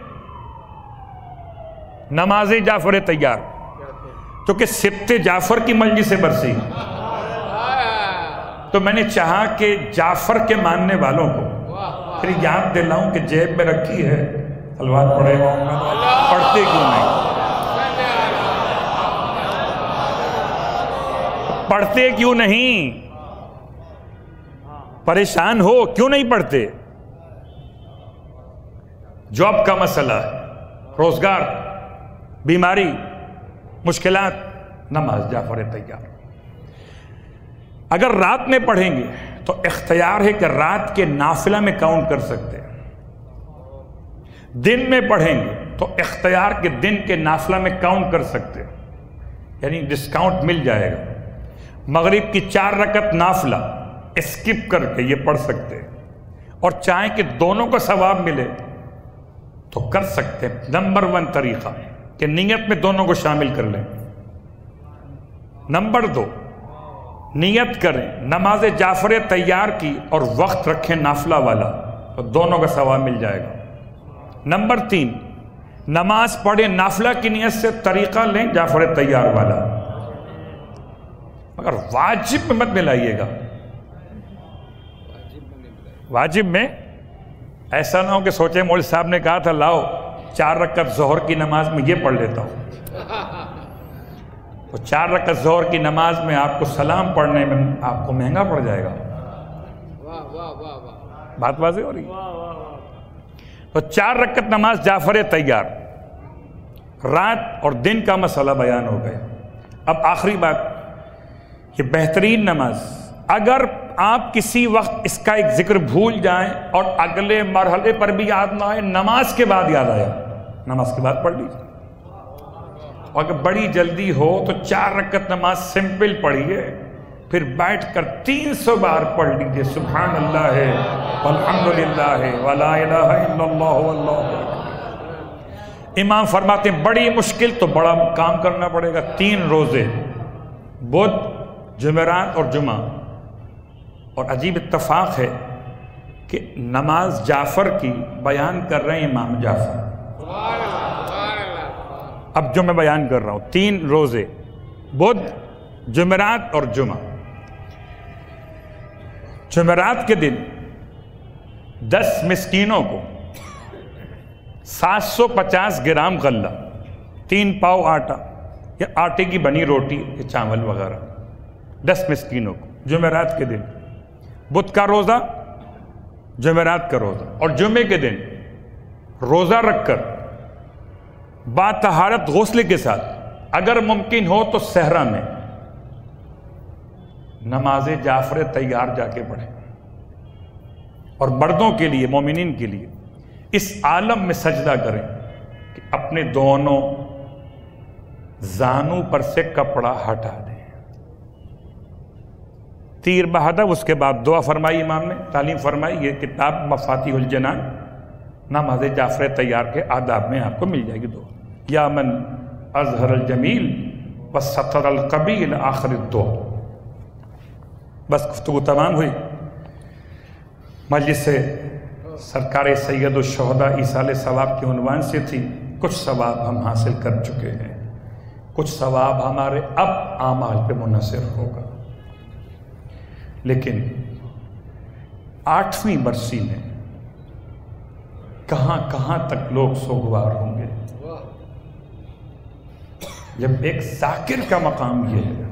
نماز جعفر تیار کیونکہ سبت جعفر کی مجلس سے برسی، تو میں نے چاہا کہ جعفر کے ماننے والوں کو پھر یاد دلاؤں کہ جیب میں رکھی ہے. صلوات پڑھے محمد. پڑھتے کیوں نہیں؟ پڑھتے کیوں نہیں؟ پریشان ہو کیوں نہیں پڑھتے؟ جاب کا مسئلہ ہے، روزگار، بیماری، مشکلات، نماز جعفر تیار. اگر رات میں پڑھیں گے تو اختیار ہے کہ رات کے نافلہ میں کاؤنٹ کر سکتے ہیں. دن میں پڑھیں گے تو اختیار کے دن کے نافلہ میں کاؤنٹ کر سکتے ہیں، یعنی ڈسکاؤنٹ مل جائے گا. مغرب کی چار رکعت نافلہ اسکپ کر کے یہ پڑھ سکتے ہیں، اور چاہیں کہ دونوں کا ثواب ملے تو کر سکتے ہیں. نمبر ون طریقہ کہ نیت میں دونوں کو شامل کر لیں۔ نمبر دو، نیت کریں نماز جعفر تیار کی اور وقت رکھیں نافلہ والا، تو دونوں کا ثواب مل جائے گا۔ نمبر تین، نماز پڑھیں نافلہ کی نیت سے، طریقہ لیں جعفر تیار والا، مگر واجب میں مت ملائیے گا۔ واجب میں ایسا نہ ہو کہ سوچیں مولوی صاحب نے کہا تھا لاؤ چار رکعت ظہر کی نماز میں یہ پڑھ لیتا ہوں، تو چار رکعت ظہر کی نماز میں آپ کو سلام پڑھنے میں آپ کو مہنگا پڑ جائے گا۔ بات واضح ہو رہی ہے؟ تو چار رکعت نماز جعفر تیار، رات اور دن کا مسئلہ بیان ہو گیا۔ اب آخری بات، یہ بہترین نماز، اگر آپ کسی وقت اس کا ایک ذکر بھول جائیں اور اگلے مرحلے پر بھی یاد نہ آئے، نماز کے بعد یاد آیا، نماز کے بعد پڑھ لیجیے۔ اور اگر بڑی جلدی ہو تو چار رکعت نماز سمپل پڑھیے، پھر بیٹھ کر تین سو بار پڑھ لیجیے، سبحان اللہ ہے والحمدللہ ہے ولا الہ الا اللہ واللہ اکبر۔ امام فرماتے ہیں بڑی مشکل تو بڑا کام کرنا پڑے گا، تین روزے، بدھ، جمعرات اور جمعہ۔ اور عجیب اتفاق ہے کہ نماز جعفر کی بیان کر رہے ہیں امام جعفر، اب جو میں بیان کر رہا ہوں، تین روزے، بدھ، جمعرات اور جمعہ۔ جمعرات کے دن دس مسکینوں کو سات سو پچاس گرام غلہ، تین پاؤ آٹا یا آٹے کی بنی روٹی یا چاول وغیرہ، دس مسکینوں کو جمعرات کے دن۔ بدھ کا روزہ، جمعرات کا روزہ، اور جمعے کے دن روزہ رکھ کر با طہارت غسل کے ساتھ، اگر ممکن ہو تو صحرا میں نماز جعفر تیار جا کے پڑھیں۔ اور مردوں کے لیے، مومنین کے لیے، اس عالم میں سجدہ کریں کہ اپنے دونوں زانوں پر سے کپڑا ہٹا دیں، تیر بہادر۔ اس کے بعد دعا فرمائی، امام نے تعلیم فرمائی، یہ کتاب مفاتیح الجنان نماز جعفر تیار کے آداب میں آپ کو مل جائے گی دعا۔ یا من اظہر الجمیل وستر القبیح آخر الدعا۔ بس گفتگو تمام ہوئی، مجلس سے سرکار سید الشہداء ایصال ثواب کے عنوان سے تھی۔ کچھ ثواب ہم حاصل کر چکے ہیں، کچھ ثواب ہمارے اب اعمال پہ منحصر ہوگا، لیکن آٹھویں برسی میں کہاں کہاں تک لوگ سوگوار ہوں گے، جب ایک ذاکر کا مقام یہ ہے،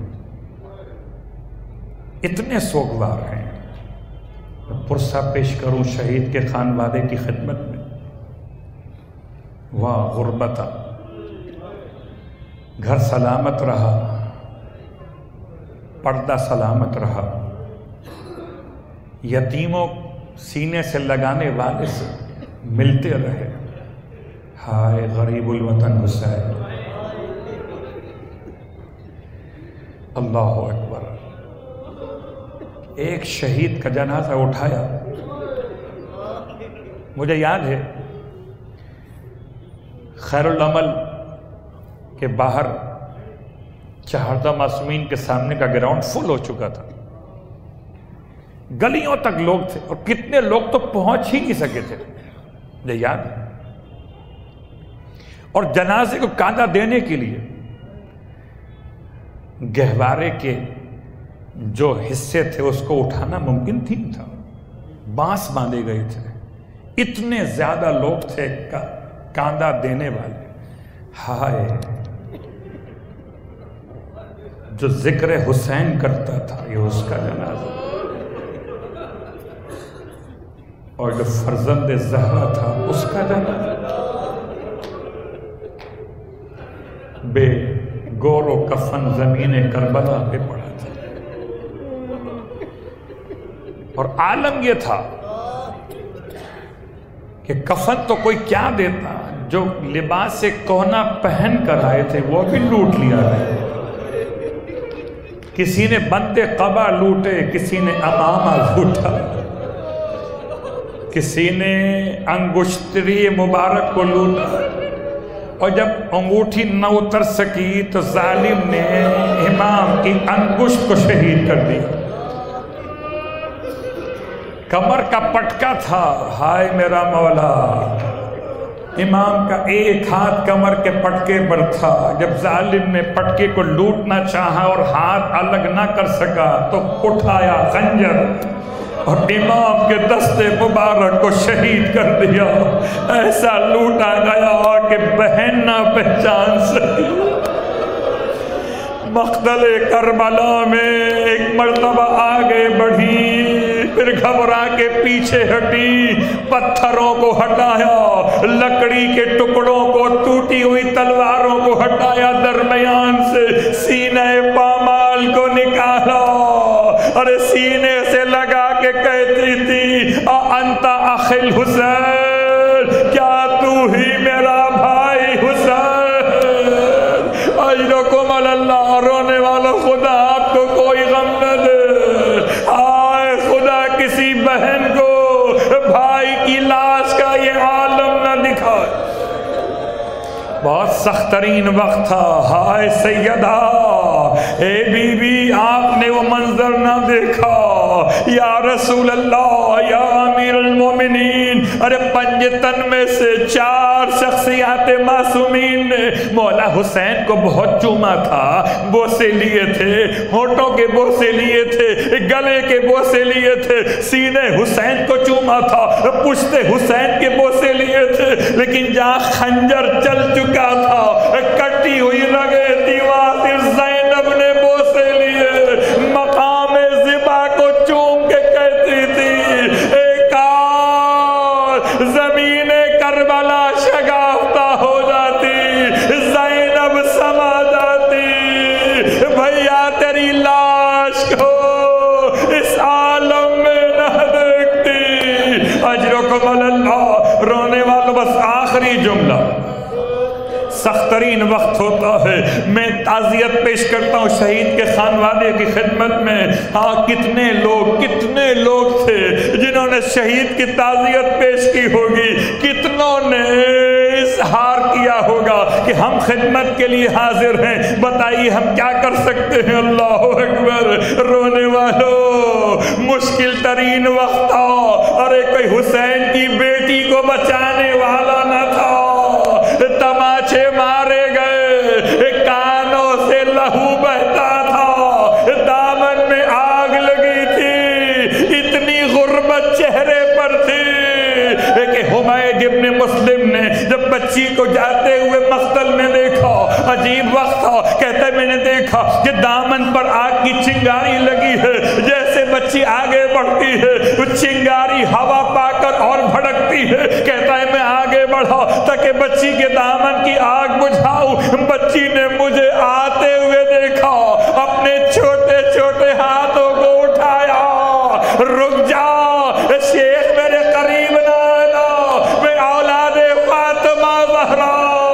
اتنے سوگوار ہیں۔ پرسہ پیش کروں شہید کے خانوادے کی خدمت میں، واہ غربتا، گھر سلامت رہا، پردہ سلامت رہا، یتیموں سینے سے لگانے والے سے ملتے رہے، ہائے غریب الوطن حسین۔ اللہ اکبر۔ ایک شہید کا جنازہ اٹھایا، مجھے یاد ہے خیر العمل کے باہر چہاردہ معصومین کے سامنے کا گراؤنڈ فل ہو چکا تھا، گلیوں تک لوگ تھے، اور کتنے لوگ تو پہنچ ہی نہیں سکے تھے، مجھے یاد ہے۔ اور جنازے کو کاندھا دینے کے لیے گہوارے کے جو حصے تھے اس کو اٹھانا ممکن تھی نہیں تھا، بانس باندھے گئے تھے، اتنے زیادہ لوگ تھے کاندھا دینے والے۔ ہائے، جو ذکر حسین کرتا تھا یہ اس کا جنازہ، اور جو فرزند زہرا تھا اس کا جنازہ، بے گور و کفن زمین کربلا پہ پڑا تھا۔ اور عالم یہ تھا کہ کفن تو کوئی کیا دیتا، جو لباس کہنا پہن کر آئے تھے وہ بھی لوٹ لیا گیا۔ کسی نے بندے قبا لوٹے، کسی نے امامہ لوٹا، کسی نے انگشتری مبارک کو لوٹا، اور جب انگوٹھی نہ اتر سکی تو ظالم نے امام کی انگشت کو شہید کر دی. کمر کا پٹکا تھا. ہائے میرا مولا، امام کا ایک ہاتھ کمر کے پٹکے پر تھا. جب ظالم نے پٹکے کو لوٹنا چاہا اور ہاتھ الگ نہ کر سکا تو اٹھایا خنجر اور امام کے دستے مبارک کو شہید کر دیا. ایسا لوٹا گیا کہ بہن نہ پہچان سکی. مقتل کربلا میں ایک مرتبہ آگے بڑھی، پھر گھبرا کے پیچھے ہٹی، پتھروں کو ہٹایا، لکڑی کے ٹکڑوں کو، ٹوٹی ہوئی تلواروں کو ہٹایا، درمیان سے سینہ پامال کو نکالا، ارے سینے سے لگا کے کہتی تھی انت اخی الحسین، کیا تو ہی میرا بھائی حسین؟ اجرکم اللہ. رونے والوں خدا آپ کو کوئی غم نہ دے. آئے خدا کسی بہن کو بھائی کی لاش کا یہ عالم نہ دکھائے. بہت سخت ترین وقت تھا. ہائے سیدہ، اے بی بی، آپ نے وہ منظر نہ دیکھا. یا رسول اللہ، یا امیر المومنین، ارے پنجتن میں سے چار شخصیات معصومین نے مولا حسین کو بہت چوما تھا، بوسے لیے تھے، ہونٹوں کے بوسے لیے تھے، گلے کے بوسے لیے تھے، سینے حسین کو چوما تھا، پشت حسین کے بوسے لیے تھے، لیکن جہاں خنجر چل چکا تھا، کٹی ہوئی رگیں تھی، وہاں صرف زینب نے بوسے لیے. مقام ذبح کو چوم کے کہتی تھی اے کاش زمین کربلا شگافتہ ہو جاتی، زینب سما جاتی. بھیا تیری لاش کو اس عالم میں نہ دیکھتی. اجرکم اللہ. رونے والوں بس آخری جملہ. سخت ترین وقت ہوتا ہے. میں تعزیت پیش کرتا ہوں شہید کے خانوادے کی خدمت میں. ہاں کتنے لوگ کتنے لوگ تھے جنہوں نے شہید کی تعزیت پیش کی ہوگی، کتنوں نے اظہار کیا ہوگا کہ ہم خدمت کے لیے حاضر ہیں، بتائیے ہم کیا کر سکتے ہیں. اللہ اکبر. رونے والوں مشکل ترین وقت تھا. ارے کوئی حسین کی بیٹی کو بچانے والا نہ تھا. تماچے مارے گئے، کانوں سے لہو بہتا تھا، دامن میں آگ لگی تھی، اتنی غربت چہرے پر تھی کہ حمید ابن مسلم نے جب بچی کو جاتے ہوئے مقتل میں دیکھا، عجیب وقت تھا، کہتا ہے میں نے دیکھا کہ دامن پر آگ کی چنگاری لگی ہے. جیسے بچی آگے بڑھتی ہے وہ چنگاری ہوا پا کر اور بھڑکتی ہے. کہتا ہے میں آگے بڑھا تاکہ بچی کے دامن کی آگ بجھاؤں. بچی نے مجھے آتے ہوئے دیکھا، اپنے چھوٹے چھوٹے ہاتھوں کو اٹھایا. رک جا شیخ، میرے قریب نہ آنا، میں اولاد فاطمہ زہرا.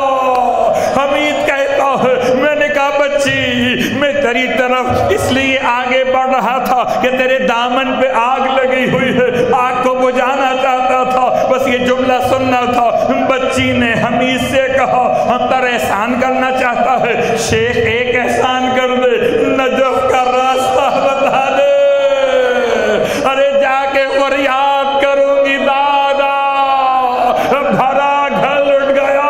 حمید کہتا ہے میں نے کہا بچی میں تیری طرف اس لیے آگے بڑھ رہا تھا کہ تیرے دامن پہ آگ لگی ہوئی ہے، آگ کو بجھانا چاہتا تھا، بس یہ جملہ سننا تھا. بچی نے حمید سے کہا ہم پر احسان کرنا چاہتا ہے. شیخ ایک احسان کر دے، نجف کا راستہ بتا دے. ارے جا کے فریاد کروں گی دادا. بھرا گھر لٹ گیا،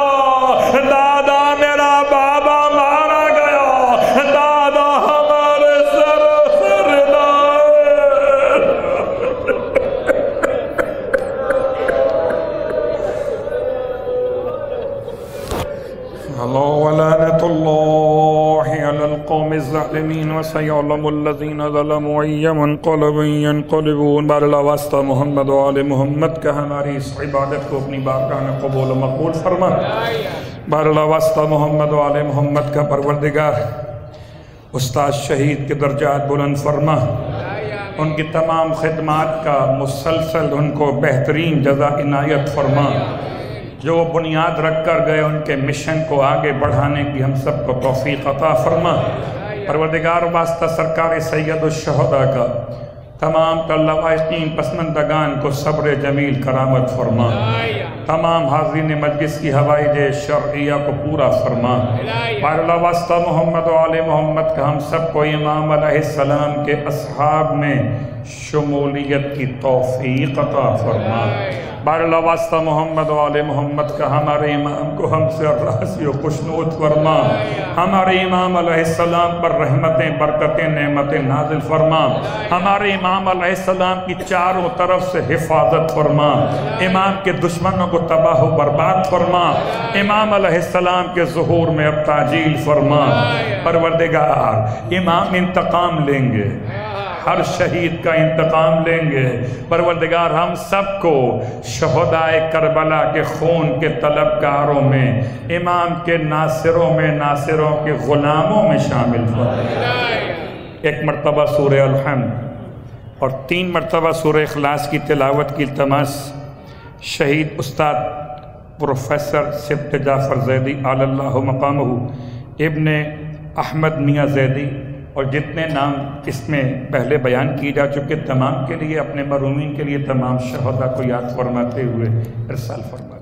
دادا میرا بابا مارا گیا، دادا ہمارے سر سردار. اللہ ولعنت اللہ علی القوم الظالمین وسیعلم الذین ظلموا ای منقلب ینقلبون. بار اللہ واسطہ محمد و آل محمد کا ہماری اس عبادت کو اپنی بارگاہ میں قبول و مقبول فرما. بار اللہ واسطہ محمد و آل محمد کا پروردگار استاد شہید کے درجات بلند فرما. ان کی تمام خدمات کا مسلسل ان کو بہترین جزا عنایت فرما. جو وہ بنیاد رکھ کر گئے ان کے مشن کو آگے بڑھانے کی ہم سب کو توفیق عطا فرما. پروردگار واسطہ سرکار سید الشہداء کا تمام لوائقین پسماندگان کو صبر جمیل کرامت فرما. تمام حاضرین مجلس کی حوائج شرعیہ کو پورا فرما۔ بارلہ واسطہ محمد و آل محمد کا ہم سب کو امام علیہ السلام کے اصحاب میں شمولیت کی توفیق عطا فرما۔ بارلہ واسطہ محمد و آل محمد کا ہمارے امام کو ہم سے راضی و خوشنود فرما۔ ہمارے امام علیہ السلام پر رحمتیں برکتیں نعمتیں نازل فرما۔ ہمارے امام علیہ السلام کی چاروں طرف سے حفاظت فرما۔ امام کے دشمنوں کو تباہ و برباد فرما۔ امام علیہ السلام کے ظہور میں اب تعجیل فرما۔ پروردگار امام انتقام لیں گے، ہر شہید کا انتقام لیں گے۔ پروردگار ہم سب کو شہدائے کربلا کے خون کے طلبگاروں میں، امام کے ناصروں میں، ناصروں کے غلاموں میں شامل فرما۔ ایک مرتبہ سورہ الحمد اور تین مرتبہ سورہ اخلاص کی تلاوت کی التماس شہید استاد پروفیسر سبت جعفر زیدی علی اللہ مقامہ ابن احمد میاں زیدی اور جتنے نام اس میں پہلے بیان کی جا چکے تمام کے لیے، اپنے مرحومین کے لیے، تمام شہداء کو یاد فرماتے ہوئے ارسال فرما۔